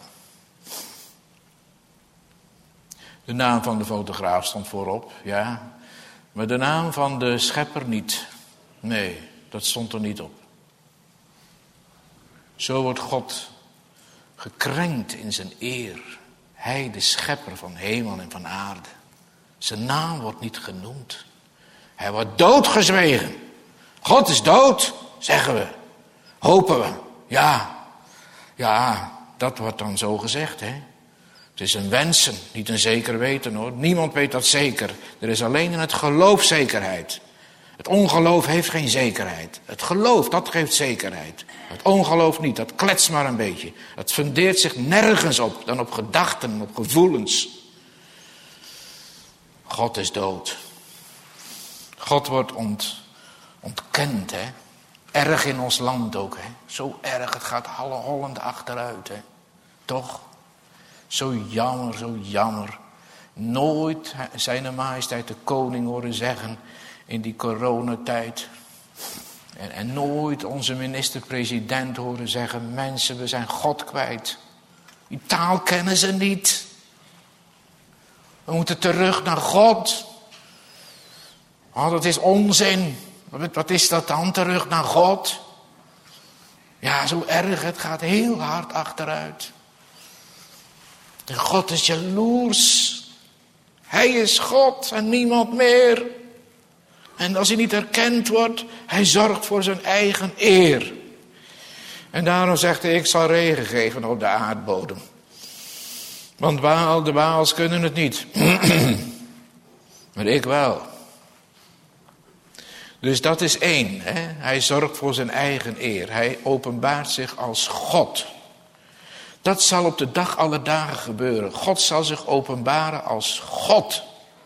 De naam van de fotograaf stond voorop, ja. Maar de naam van de schepper niet. Nee, dat stond er niet op. Zo wordt God gekrenkt in zijn eer. Hij, de schepper van hemel en van aarde. Zijn naam wordt niet genoemd. Hij wordt doodgezwegen. God is dood, zeggen we. Hopen we. Ja, ja, dat wordt dan zo gezegd, hè. Het is een wensen, niet een zeker weten, hoor. Niemand weet dat zeker. Er is alleen in het geloof zekerheid. Het ongeloof heeft geen zekerheid. Het geloof, dat geeft zekerheid. Het ongeloof niet, dat kletst maar een beetje. Het fundeert zich nergens op dan op gedachten, op gevoelens. God is dood. God wordt ont, ontkend, hè. Erg in ons land ook, hè. Zo erg, het gaat alle Holland achteruit, hè. Toch? Zo jammer, zo jammer. Nooit zijn majesteit de koning horen zeggen in die coronatijd. En, en nooit onze minister-president horen zeggen, mensen, we zijn God kwijt. Die taal kennen ze niet. We moeten terug naar God. Oh, dat is onzin. Wat, wat is dat dan, terug naar God? Ja, zo erg, het gaat heel hard achteruit. En God is jaloers. Hij is God en niemand meer. En als hij niet erkend wordt, hij zorgt voor zijn eigen eer. En daarom zegt hij, ik zal regen geven op de aardbodem. Want Baal, de Baals kunnen het niet. Maar ik wel. Dus dat is één. Hè? Hij zorgt voor zijn eigen eer. Hij openbaart zich als God. Dat zal op de dag aller dagen gebeuren. God zal zich openbaren als God.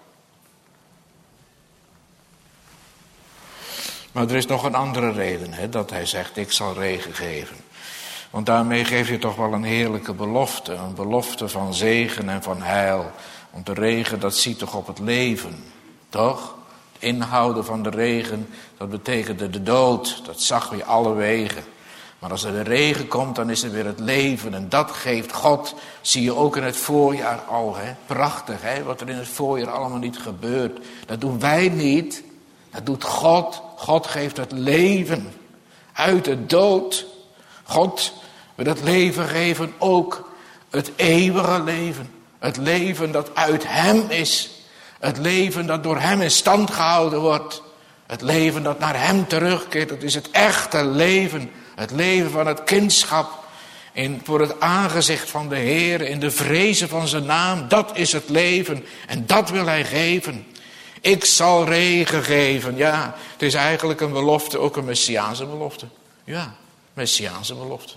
Maar er is nog een andere reden, hè, dat hij zegt, ik zal regen geven. Want daarmee geef je toch wel een heerlijke belofte. Een belofte van zegen en van heil. Want de regen, dat ziet toch op het leven. Toch? Het inhouden van de regen, dat betekende de dood. Dat zag je alle wegen. Maar als er de regen komt, dan is er weer het leven. En dat geeft God, zie je ook in het voorjaar al. Hè? Prachtig, hè? Wat er in het voorjaar allemaal niet gebeurt. Dat doen wij niet. Dat doet God. God geeft het leven uit de dood. God wil dat leven geven, ook het eeuwige leven. Het leven dat uit hem is. Het leven dat door hem in stand gehouden wordt. Het leven dat naar hem terugkeert. Dat is het echte leven. Het leven van het kindschap. In, voor het aangezicht van de Heer. In de vrezen van zijn naam. Dat is het leven. En dat wil hij geven. Ik zal regen geven. Ja, het is eigenlijk een belofte. Ook een messiaanse belofte. Ja, messiaanse belofte.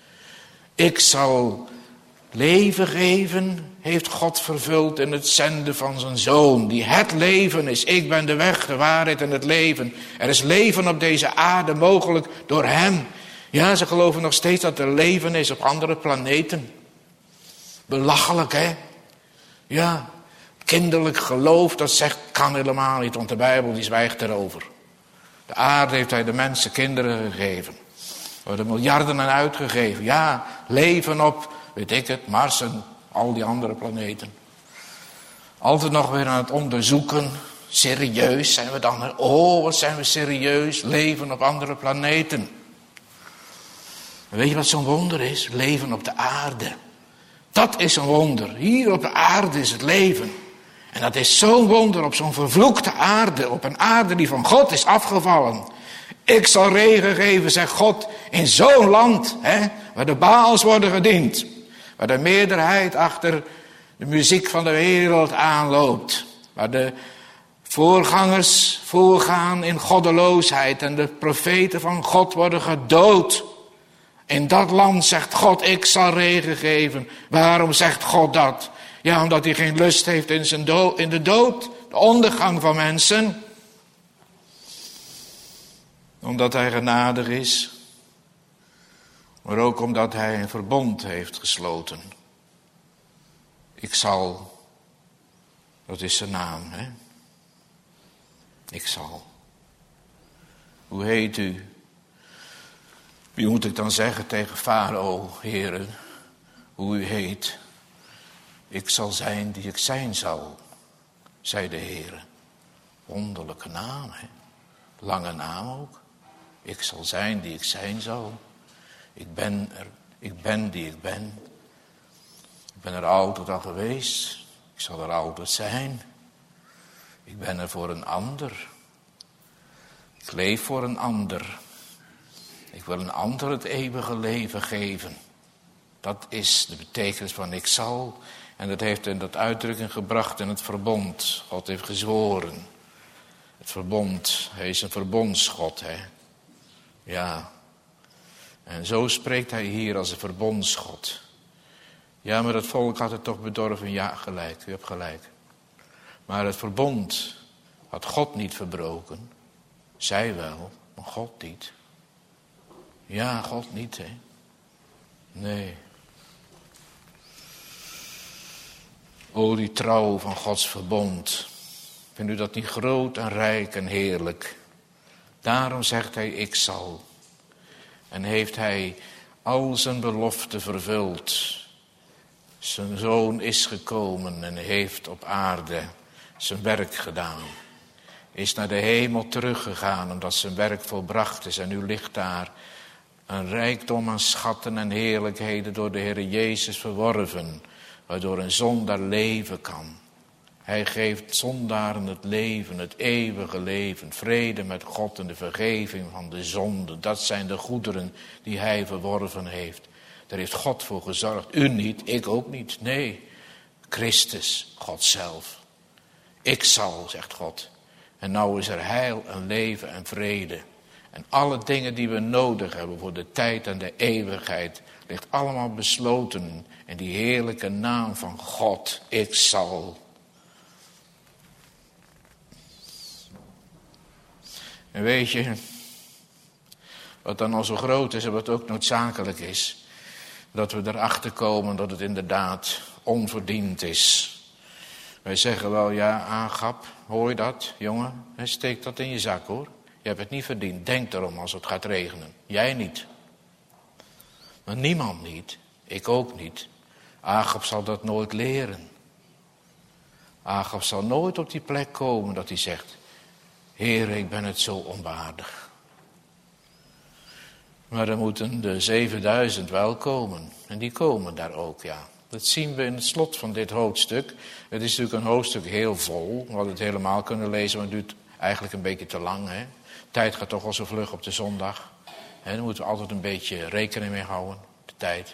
Ik zal leven geven, heeft God vervuld in het zenden van zijn zoon. Die het leven is. Ik ben de weg, de waarheid en het leven. Er is leven op deze aarde mogelijk door hem. Ja, ze geloven nog steeds dat er leven is op andere planeten. Belachelijk, hè? Ja, kinderlijk geloof, dat zegt, kan helemaal niet, want de Bijbel die zwijgt erover. De aarde heeft hij de mensen kinderen gegeven. Er worden miljarden aan uitgegeven. Ja, leven op, weet ik het, Mars en al die andere planeten. Altijd nog weer aan het onderzoeken. Serieus zijn we dan. Oh, wat zijn we serieus. Leven op andere planeten. Weet je wat zo'n wonder is? Leven op de aarde. Dat is een wonder. Hier op de aarde is het leven. En dat is zo'n wonder op zo'n vervloekte aarde. Op een aarde die van God is afgevallen. Ik zal regen geven, zegt God, in zo'n land. Hè, waar de Baals worden gediend. Waar de meerderheid achter de muziek van de wereld aanloopt. Waar de voorgangers voorgaan in goddeloosheid. En de profeten van God worden gedood. In dat land zegt God, ik zal regen geven. Waarom zegt God dat? Ja, omdat hij geen lust heeft in, zijn dood, in de dood. De ondergang van mensen. Omdat hij genadig is. Maar ook omdat hij een verbond heeft gesloten. Ik zal. Dat is zijn naam, hè. Ik zal. Hoe heet u? Wie moet ik dan zeggen tegen Farao, heren, hoe u heet? Ik zal zijn die ik zijn zal, zei de Heer. Wonderlijke naam, hè? Lange naam ook. Ik zal zijn die ik zijn zal. Ik ben er, ik ben die ik ben. Ik ben er altijd al geweest. Ik zal er altijd zijn. Ik ben er voor een ander. Ik leef voor een ander. Ik wil een ander het eeuwige leven geven. Dat is de betekenis van ik zal. En dat heeft in dat uitdrukking gebracht in het verbond. God heeft gezworen. Het verbond, hij is een verbondsgod, hè. Ja. En zo spreekt hij hier als een verbondsgod. Ja, maar dat volk had het toch bedorven. Ja, gelijk, u hebt gelijk. Maar het verbond had God niet verbroken. Zij wel, maar God niet. Ja, God niet, hè. Nee. O, die trouw van Gods verbond. Vindt u dat niet groot en rijk en heerlijk? Daarom zegt hij, ik zal. En heeft hij al zijn beloften vervuld. Zijn zoon is gekomen en heeft op aarde zijn werk gedaan. Is naar de hemel teruggegaan omdat zijn werk volbracht is. En nu ligt daar een rijkdom aan schatten en heerlijkheden door de Heer Jezus verworven. Waardoor een zondaar leven kan. Hij geeft zondaren het leven, het eeuwige leven. Vrede met God en de vergeving van de zonde. Dat zijn de goederen die hij verworven heeft. Daar heeft God voor gezorgd. U niet, ik ook niet. Nee, Christus, God zelf. Ik zal, zegt God. En nou is er heil en leven en vrede. En alle dingen die we nodig hebben voor de tijd en de eeuwigheid ligt allemaal besloten in die heerlijke naam van God. Ik zal. En weet je, wat dan al zo groot is en wat ook noodzakelijk is, dat we erachter komen dat het inderdaad onverdiend is. Wij zeggen wel, ja, Agab, hoor je dat, jongen? Steek dat in je zak, hoor. Je hebt het niet verdiend. Denk erom als het gaat regenen. Jij niet. Maar niemand niet. Ik ook niet. Agab zal dat nooit leren. Agab zal nooit op die plek komen dat hij zegt, Heer, ik ben het zo onwaardig. Maar er moeten de zevenduizend wel komen. En die komen daar ook, ja. Dat zien we in het slot van dit hoofdstuk. Het is natuurlijk een hoofdstuk heel vol. We hadden het helemaal kunnen lezen, maar het duurt eigenlijk een beetje te lang. Hè? Tijd gaat toch al zo vlug op de zondag. Hè? Daar moeten we altijd een beetje rekening mee houden, de tijd.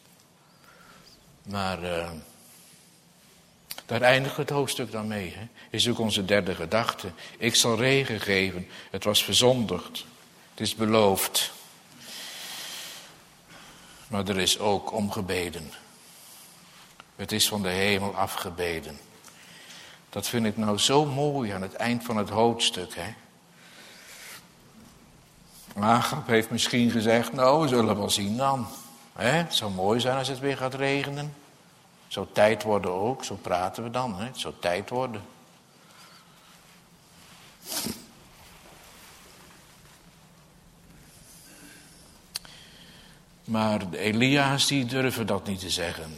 Maar uh, daar eindigt het hoofdstuk dan mee. Hè? Is ook onze derde gedachte. Ik zal regen geven. Het was verzondigd. Het is beloofd. Maar er is ook om gebeden. Het is van de hemel afgebeden. Dat vind ik nou zo mooi aan het eind van het hoofdstuk. Hè? Agab heeft misschien gezegd, nou, we zullen wel zien dan. Hè? Het zou mooi zijn als het weer gaat regenen. Het zou tijd worden ook, zo praten we dan. Hè? Het zou tijd worden. Maar de Elia's die durven dat niet te zeggen.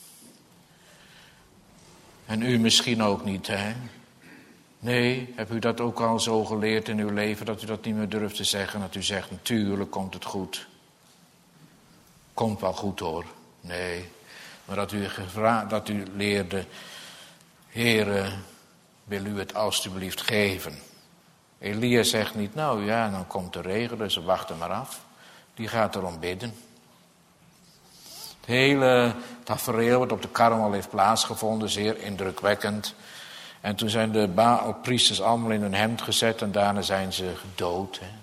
En u misschien ook niet, hè? Nee, hebt u dat ook al zo geleerd in uw leven, dat u dat niet meer durft te zeggen? Dat u zegt, natuurlijk komt het goed. Komt wel goed hoor. Nee, maar dat u, gevra- dat u leerde, Heere, wil u het alstublieft geven? Elia zegt niet, nou ja, dan komt de regen, dus we wachten maar af. Die gaat erom bidden. Het hele tafereel wat op de Karmel heeft plaatsgevonden, zeer indrukwekkend. En toen zijn de Baalpriesters allemaal in hun hemd gezet en daarna zijn ze gedood. Hè.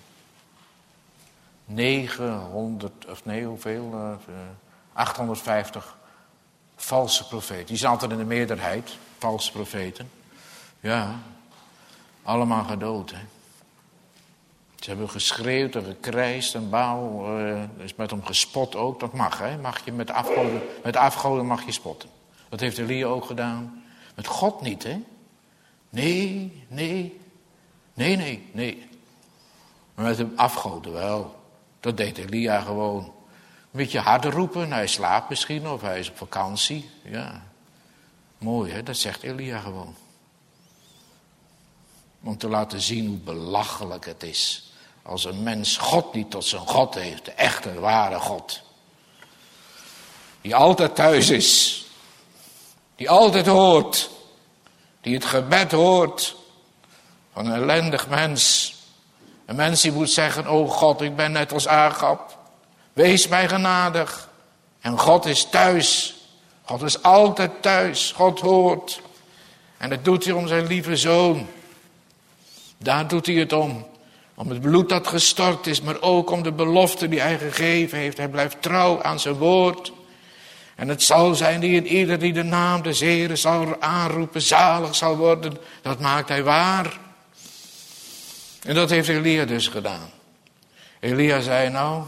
negenhonderd, of nee, hoeveel? Uh, achthonderdvijftig valse profeten. Die zijn altijd in de meerderheid, valse profeten. Ja, allemaal gedood. Hè. Ze hebben geschreeuwd en gekrijsd en Baal uh, is met hem gespot ook. Dat mag, hè? Mag je met afgoden, met afgoden mag je spotten. Dat heeft Elia ook gedaan. Met God niet, hè? Nee, nee, nee, nee, nee. Maar met de afgoden wel. Dat deed Elia gewoon. Een beetje harder roepen. Hij slaapt misschien of hij is op vakantie. Ja, mooi, hè? Dat zegt Elia gewoon. Om te laten zien hoe belachelijk het is als een mens God niet tot zijn God heeft. De echte, ware God. Die altijd thuis is. Die altijd hoort. Die het gebed hoort van een ellendig mens. Een mens die moet zeggen, oh God, ik ben net als Agab. Wees mij genadig. En God is thuis. God is altijd thuis. God hoort. En dat doet hij om zijn lieve zoon. Daar doet hij het om. Om het bloed dat gestort is, maar ook om de belofte die hij gegeven heeft. Hij blijft trouw aan zijn woord. En het zal zijn die in ieder die de naam des Heren zal aanroepen, zalig zal worden. Dat maakt hij waar. En dat heeft Elia dus gedaan. Elia zei nou...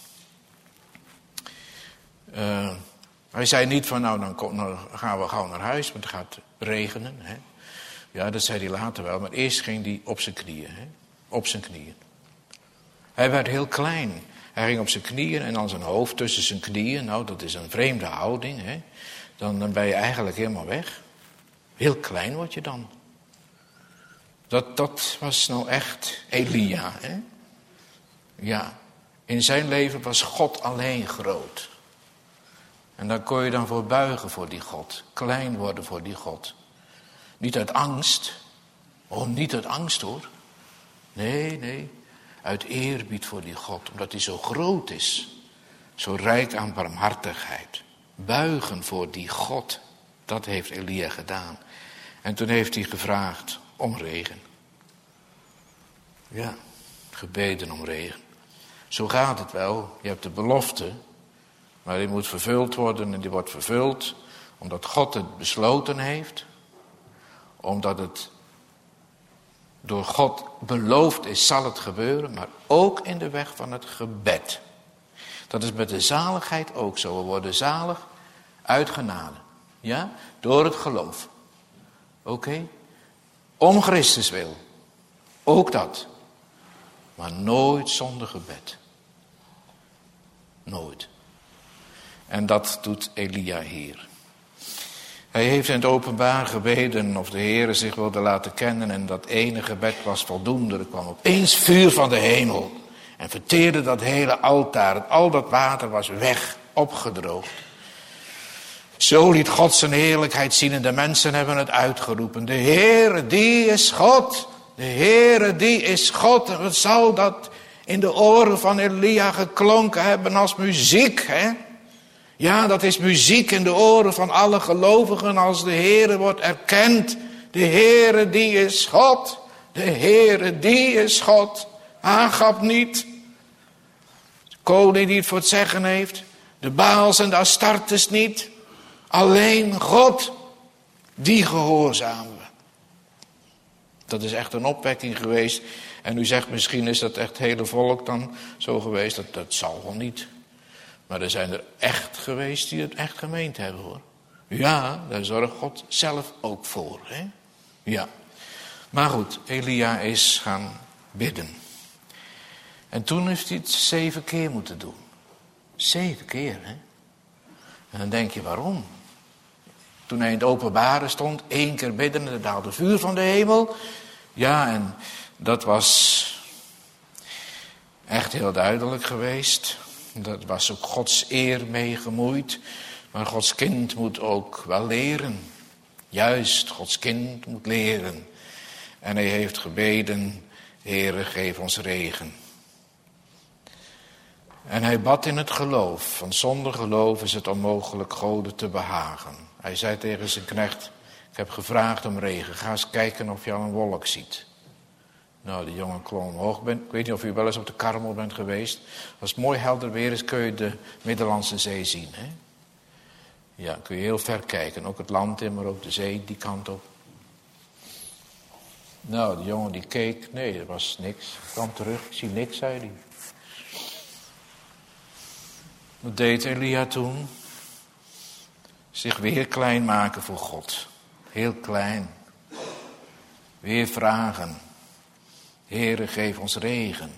Uh, hij zei niet van nou dan, kom, dan gaan we gauw naar huis, want het gaat regenen. Hè. Ja, dat zei hij later wel, maar eerst ging hij op zijn knieën. Hè. Op zijn knieën. Hij werd heel klein. Hij ging op zijn knieën en dan zijn hoofd tussen zijn knieën. Nou, dat is een vreemde houding. Hè. Dan, dan ben je eigenlijk helemaal weg. Heel klein word je dan. Dat, dat was nou echt Elia. Hè. Ja, in zijn leven was God alleen groot. En daar kon je dan voor buigen voor die God. Klein worden voor die God. Niet uit angst. Oh, niet uit angst hoor. Nee, nee. Uit eerbied voor die God. Omdat hij zo groot is. Zo rijk aan barmhartigheid. Buigen voor die God. Dat heeft Elia gedaan. En toen heeft hij gevraagd om regen. Ja, gebeden om regen. Zo gaat het wel. Je hebt de belofte. Maar die moet vervuld worden en die wordt vervuld omdat God het besloten heeft. Omdat het door God beloofd is, zal het gebeuren. Maar ook in de weg van het gebed. Dat is met de zaligheid ook zo. We worden zalig uit genade. Ja? Door het geloof. Oké? Okay? Om Christus wil. Ook dat. Maar nooit zonder gebed. Nooit. En dat doet Elia hier. Hij heeft in het openbaar gebeden of de Heere zich wilde laten kennen. En dat ene gebed was voldoende. Er kwam opeens vuur van de hemel. En verteerde dat hele altaar. En al dat water was weg, opgedroogd. Zo liet God zijn heerlijkheid zien. En de mensen hebben het uitgeroepen. De Heere, die is God. De Heere, die is God. En wat zal dat in de oren van Elia geklonken hebben als muziek, hè? Ja, dat is muziek in de oren van alle gelovigen als de Heere wordt erkend. De Heere die is God. De Heere die is God. Agab niet. De koning die het voor het zeggen heeft. De Baals en de Astartes niet. Alleen God. Die gehoorzamen we. Dat is echt een opwekking geweest. En u zegt misschien is dat echt het hele volk dan zo geweest. Dat, dat zal wel niet. Maar er zijn er echt geweest die het echt gemeend hebben hoor. Ja, daar zorgt God zelf ook voor. Hè? Ja. Maar goed, Elia is gaan bidden. En toen heeft hij het zeven keer moeten doen. Zeven keer, hè. En dan denk je, waarom? Toen hij in het openbare stond, één keer bidden en er daalde vuur van de hemel. Ja, en dat was echt heel duidelijk geweest. Dat was ook Gods eer mee gemoeid. Maar Gods kind moet ook wel leren. Juist, Gods kind moet leren. En hij heeft gebeden, Heere, geef ons regen. En hij bad in het geloof. Want zonder geloof is het onmogelijk Gode te behagen. Hij zei tegen zijn knecht, ik heb gevraagd om regen. Ga eens kijken of je al een wolk ziet. Nou, die jongen klom omhoog. Ik weet niet of u wel eens op de Karmel bent geweest. Als het mooi helder weer is, kun je de Middellandse Zee zien. Hè? Ja, kun je heel ver kijken. Ook het land in, maar ook de zee, die kant op. Nou, die jongen die keek. Nee, er was niks. Ik kwam terug. Ik zie niks, zei hij. Wat deed Elia toen? Zich weer klein maken voor God. Heel klein. Weer vragen. Heere, geef ons regen.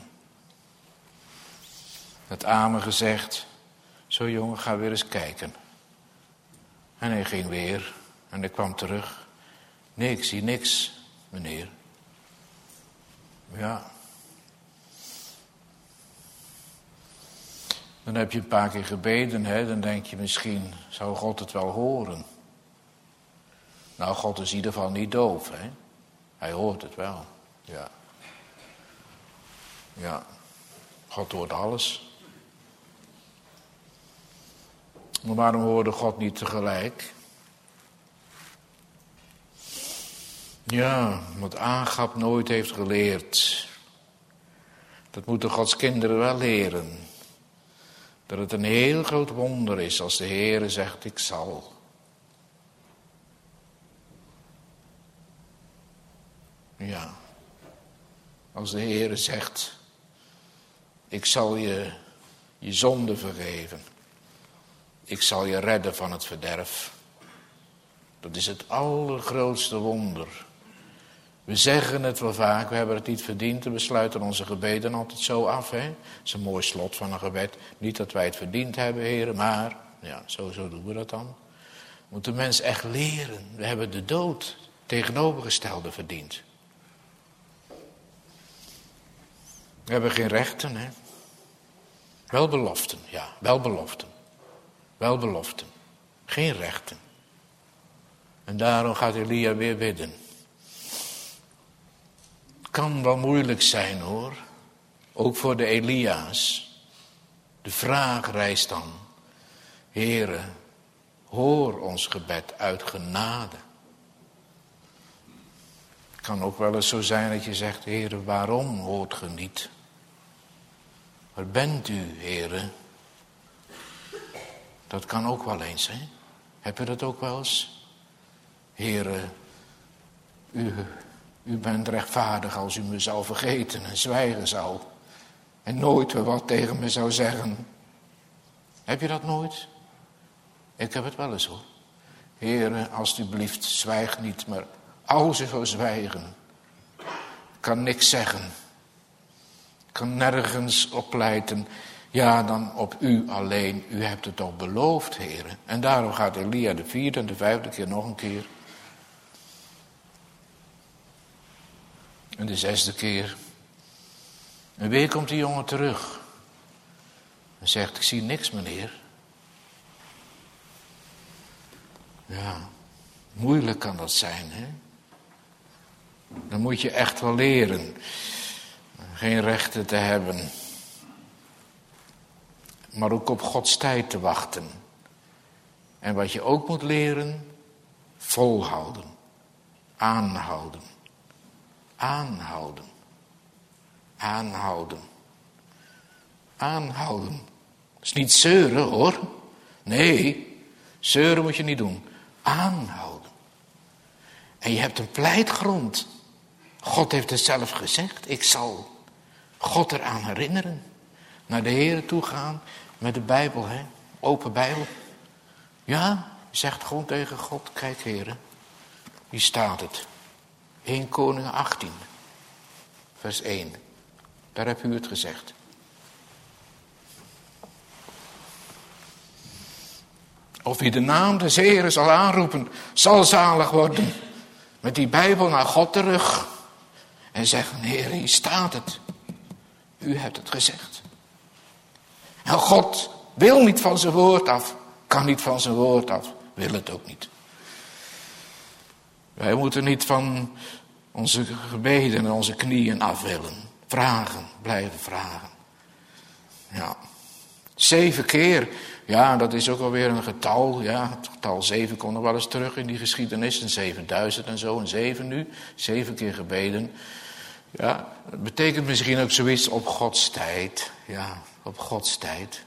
Het amen gezegd. Zo jongen, ga weer eens kijken. En hij ging weer. En hij kwam terug. Nee, ik zie niks, meneer. Ja. Dan heb je een paar keer gebeden, hè? Dan denk je misschien, zou God het wel horen? Nou, God is in ieder geval niet doof, hè? Hij hoort het wel, ja. Ja, God hoort alles. Maar waarom hoorde God niet tegelijk? Ja, wat Agab nooit heeft geleerd. Dat moeten Gods kinderen wel leren. Dat het een heel groot wonder is als de Heere zegt, ik zal. Ja, als de Heere zegt, ik zal je je zonde vergeven. Ik zal je redden van het verderf. Dat is het allergrootste wonder. We zeggen het wel vaak, we hebben het niet verdiend. We sluiten onze gebeden altijd zo af. Hè? Dat is een mooi slot van een gebed. Niet dat wij het verdiend hebben, heren, maar ja, zo, zo doen we dat dan. Moet de mens echt leren. We hebben de dood tegenovergestelde verdiend. We hebben geen rechten, hè. Wel beloften, ja, wel beloften. Wel beloften. Geen rechten. En daarom gaat Elia weer bidden. Het kan wel moeilijk zijn, hoor. Ook voor de Elia's. De vraag rijst dan. Heere, hoor ons gebed uit genade. Het kan ook wel eens zo zijn dat je zegt, Heere, waarom hoort ge niet? Waar bent u, Heere? Dat kan ook wel eens, hè? Heb je dat ook wel eens? Heere, u, u bent rechtvaardig als u me zou vergeten en zwijgen zou. En nooit weer wat tegen me zou zeggen. Heb je dat nooit? Ik heb het wel eens, hoor. Heere, alstublieft, zwijg niet, maar als u zou zwijgen, kan niks zeggen. Kan nergens op pleiten. Ja, dan op u alleen. U hebt het toch beloofd, heren. En daarom gaat Elia de vierde en de vijfde keer nog een keer. En de zesde keer. En weer komt die jongen terug. En zegt, ik zie niks, meneer. Ja, moeilijk kan dat zijn, hè. Dan moet je echt wel leren. Geen rechten te hebben. Maar ook op Gods tijd te wachten. En wat je ook moet leren, volhouden. Aanhouden. Aanhouden. Aanhouden. Aanhouden. Dat is niet zeuren, hoor. Nee, zeuren moet je niet doen. Aanhouden. En je hebt een pleitgrond. God heeft het zelf gezegd. Ik zal God eraan herinneren. Naar de Heere toe gaan met de Bijbel, hè? Open Bijbel. Ja, zegt gewoon tegen God, kijk Heere, hier staat het. Eerste Koningen achttien, vers één. Daar heb u het gezegd. Of wie de naam des Heeren zal aanroepen, zal zalig worden. Met die Bijbel naar God terug. En zeggen, Heere, hier staat het. U hebt het gezegd. En God wil niet van zijn woord af. Kan niet van zijn woord af. Wil het ook niet. Wij moeten niet van onze gebeden en onze knieën af willen. Vragen, blijven vragen. Ja. Zeven keer. Ja, dat is ook alweer een getal. Ja, het getal zeven komt nog wel eens terug in die geschiedenis. En zevenduizend en zo. En zeven nu. Zeven keer gebeden. Ja, dat betekent misschien ook zoiets op Gods tijd. Ja, op Gods tijd.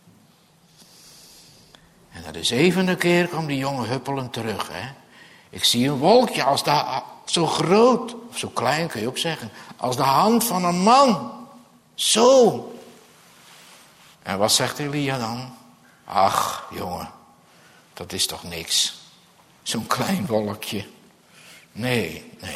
En na de zevende keer kwam die jongen huppelend terug. Hè. Ik zie een wolkje als de, zo groot, of zo klein kun je ook zeggen, als de hand van een man. Zo. En wat zegt Elia dan? Ach, jongen, dat is toch niks. Zo'n klein wolkje. Nee, nee.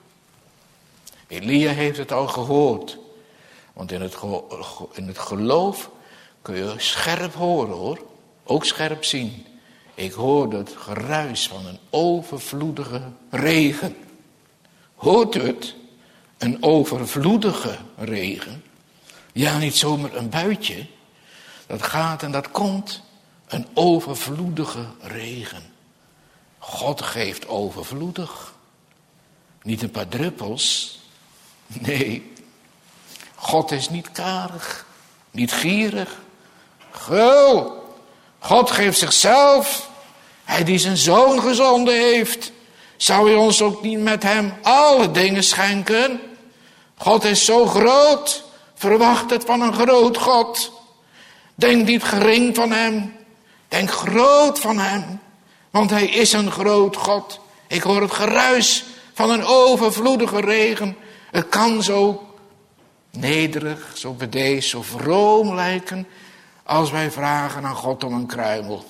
Elia heeft het al gehoord. Want in het, ge- in het geloof kun je scherp horen, hoor. Ook scherp zien. Ik hoorde het geruis van een overvloedige regen. Hoort u het? Een overvloedige regen. Ja, niet zomaar een buitje. dat gaat en dat komt. Een overvloedige regen. God geeft overvloedig. Niet een paar druppels. Nee. God is niet karig. Niet gierig. Gul. God geeft zichzelf. Hij die zijn zoon gezonden heeft. Zou hij ons ook niet met hem alle dingen schenken? God is zo groot. Verwacht het van een groot God. Denk niet gering van hem. Denk groot van hem. Want hij is een groot God. Ik hoor het geruis van een overvloedige regen. Het kan zo nederig, zo bedeesd, zo vroom lijken als wij vragen aan God om een kruimel.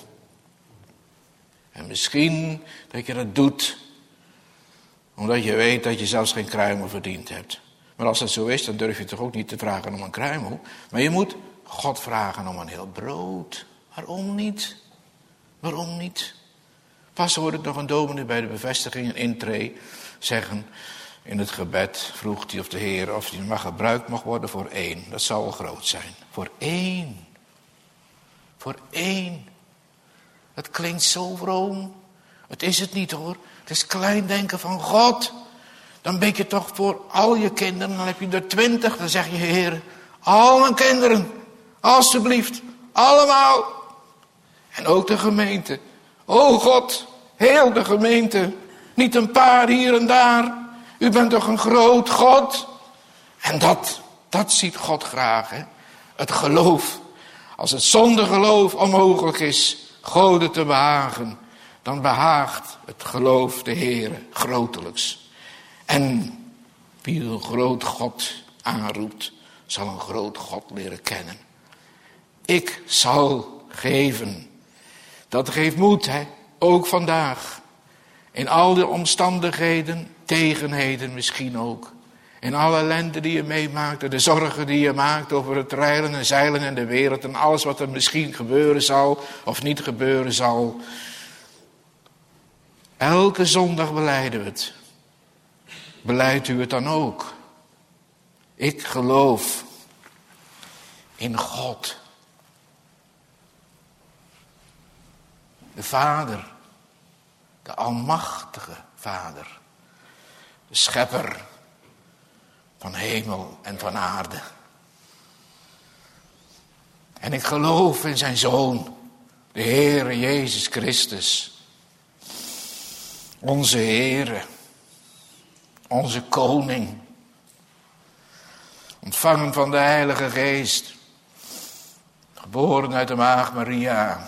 En misschien dat je dat doet omdat je weet dat je zelfs geen kruimel verdiend hebt. Maar als dat zo is, dan durf je toch ook niet te vragen om een kruimel. Maar je moet God vragen om een heel brood. Waarom niet? Waarom niet? Pas hoorde ik nog een dominee bij de bevestiging en intree zeggen in het gebed, vroeg hij of de Heer of die mag gebruikt mag worden voor één. Dat zal wel groot zijn. Voor één. Voor één. Het klinkt zo vroom. Het is het niet hoor. Het is klein denken van God. Dan bid je toch voor al je kinderen. Dan heb je er twintig. Dan zeg je, Heer, al mijn kinderen. Alsjeblieft. Allemaal. En ook de gemeente. O God, heel de gemeente. Niet een paar hier en daar. U bent toch een groot God. En dat, dat ziet God graag. Hè? Het geloof. Als het zonder geloof onmogelijk is Gode te behagen, dan behaagt het geloof de Heere grotelijks. En wie een groot God aanroept, zal een groot God leren kennen. Ik zal geven. Dat geeft moed, hè? Ook vandaag. In al de omstandigheden, tegenheden misschien ook. In alle ellende die je meemaakt, en de zorgen die je maakt over het reilen en zeilen in de wereld en alles wat er misschien gebeuren zal of niet gebeuren zal. Elke zondag belijden we het. Beleidt u het dan ook? Ik geloof in God. De Vader, de almachtige Vader, de schepper van hemel en van aarde. En ik geloof in zijn Zoon, de Heere Jezus Christus. Onze Heere, onze Koning. Ontvangen van de Heilige Geest. Geboren uit de maagd Maria.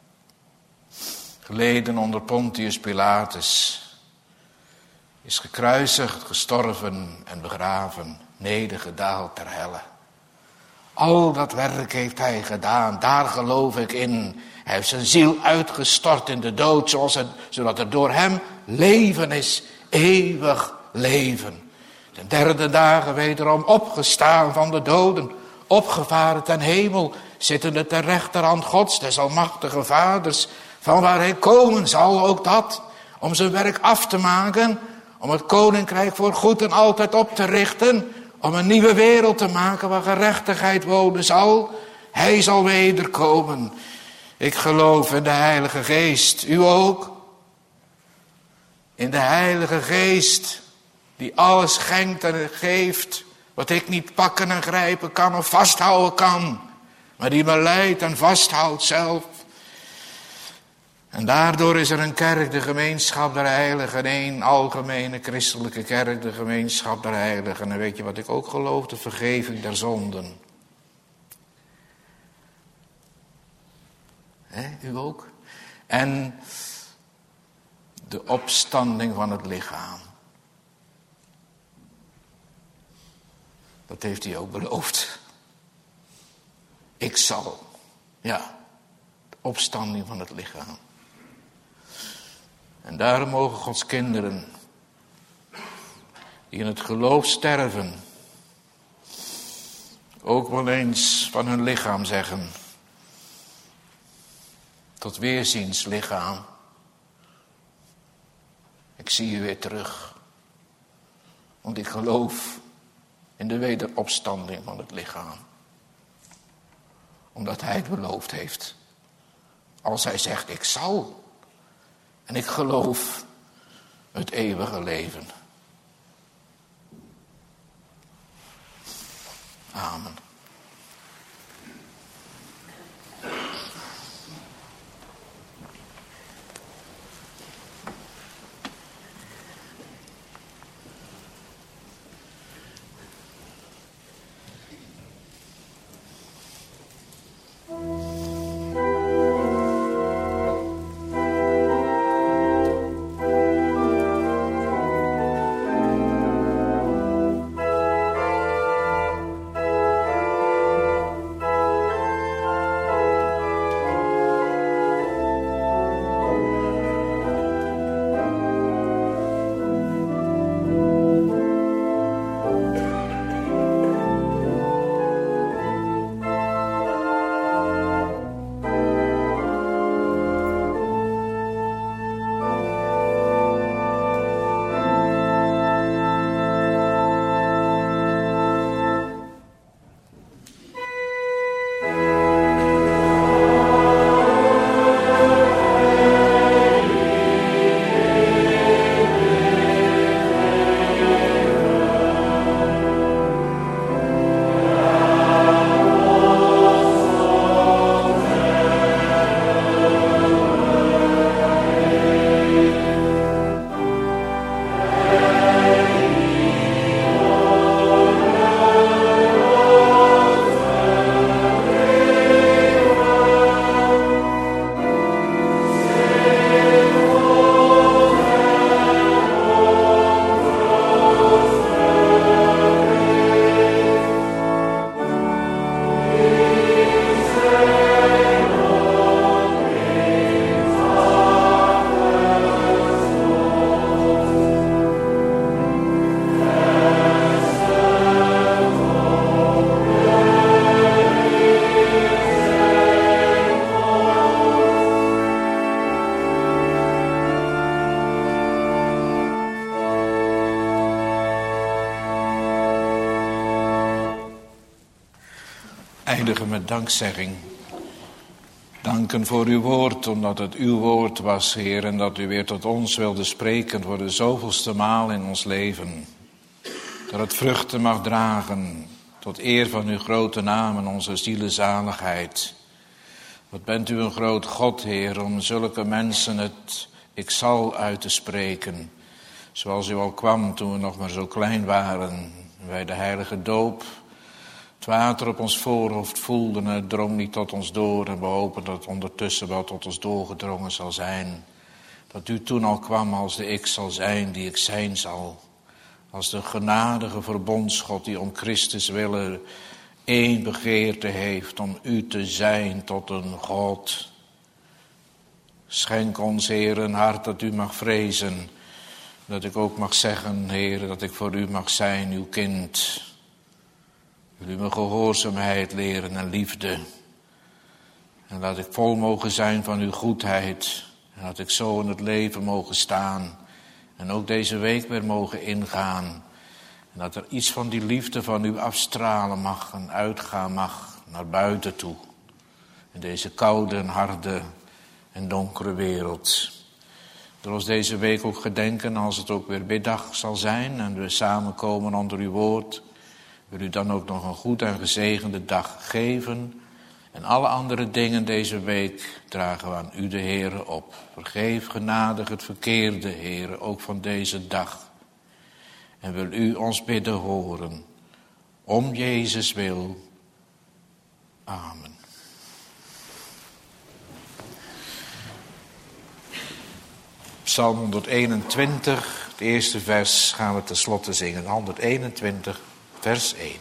Geleden onder Pontius Pilatus. Is gekruisigd, gestorven en begraven, nedergedaald ter helle. Al dat werk heeft hij gedaan, daar geloof ik in. Hij heeft zijn ziel uitgestort in de dood, zoals het, zodat er door hem leven is, eeuwig leven. De derde dagen wederom opgestaan van de doden, opgevaren ten hemel, zittende ter rechterhand Gods, des almachtige Vaders, van waar hij komen zal, ook dat, om zijn werk af te maken, om het koninkrijk voor goed en altijd op te richten, om een nieuwe wereld te maken waar gerechtigheid wonen zal. Hij zal wederkomen. Ik geloof in de Heilige Geest. U ook? In de Heilige Geest, die alles schenkt en geeft, wat ik niet pakken en grijpen kan of vasthouden kan, maar die me leidt en vasthoudt zelf. En daardoor is er een kerk, de gemeenschap der heiligen, één algemene christelijke kerk, de gemeenschap der heiligen. En weet je wat ik ook geloof? De vergeving der zonden. He, u ook? En de opstanding van het lichaam. Dat heeft hij ook beloofd. Ik zal, ja, de opstanding van het lichaam. En daarom mogen Gods kinderen, die in het geloof sterven, ook wel eens van hun lichaam zeggen: tot weerziens, lichaam. Ik zie u weer terug. Want ik geloof in de wederopstanding van het lichaam. Omdat hij het beloofd heeft. Als hij zegt, ik zal. En ik geloof het eeuwige leven. Amen. Eindigen met dankzegging. Danken voor uw woord, omdat het uw woord was, Heer, en dat u weer tot ons wilde spreken voor de zoveelste maal in ons leven. Dat het vruchten mag dragen, tot eer van uw grote naam en onze zielezaligheid. Wat bent u een groot God, Heer, om zulke mensen het ik zal uit te spreken. Zoals u al kwam toen we nog maar zo klein waren, bij de heilige doop. Het water op ons voorhoofd voelden en het drong niet tot ons door. En we hopen dat het ondertussen wel tot ons doorgedrongen zal zijn. Dat u toen al kwam als de ik zal zijn die ik zijn zal. Als de genadige verbondsgod die om Christus willen één begeerte heeft om u te zijn tot een God. Schenk ons, Heer, een hart dat u mag vrezen. Dat ik ook mag zeggen, Heer, dat ik voor u mag zijn, uw kind. Wil u me gehoorzaamheid leren en liefde. En dat ik vol mogen zijn van uw goedheid. En dat ik zo in het leven mogen staan. En ook deze week weer mogen ingaan. En dat er iets van die liefde van u afstralen mag en uitgaan mag naar buiten toe. In deze koude en harde en donkere wereld. Door ons deze week ook gedenken als het ook weer middag zal zijn. En we samenkomen onder uw woord. Wil u dan ook nog een goed en gezegende dag geven. En alle andere dingen deze week dragen we aan u de Heere op. Vergeef genadig het verkeerde, Heere, ook van deze dag. En wil u ons bidden horen. Om Jezus wil. Amen. Psalm honderdeenentwintig, het eerste vers gaan we tenslotte zingen. honderdeenentwintig, vers één.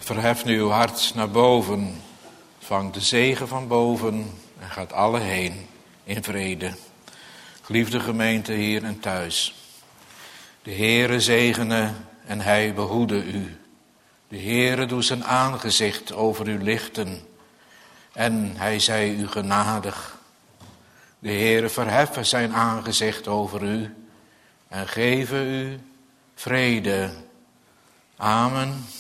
Verhef nu uw hart naar boven. Vang de zegen van boven en gaat alle heen in vrede. Geliefde gemeente hier en thuis. De Heere zegene en hij behoede u. De Heere doet zijn aangezicht over u lichten en hij zij u genadig. De Heere verheffen zijn aangezicht over u en geven u vrede. Amen.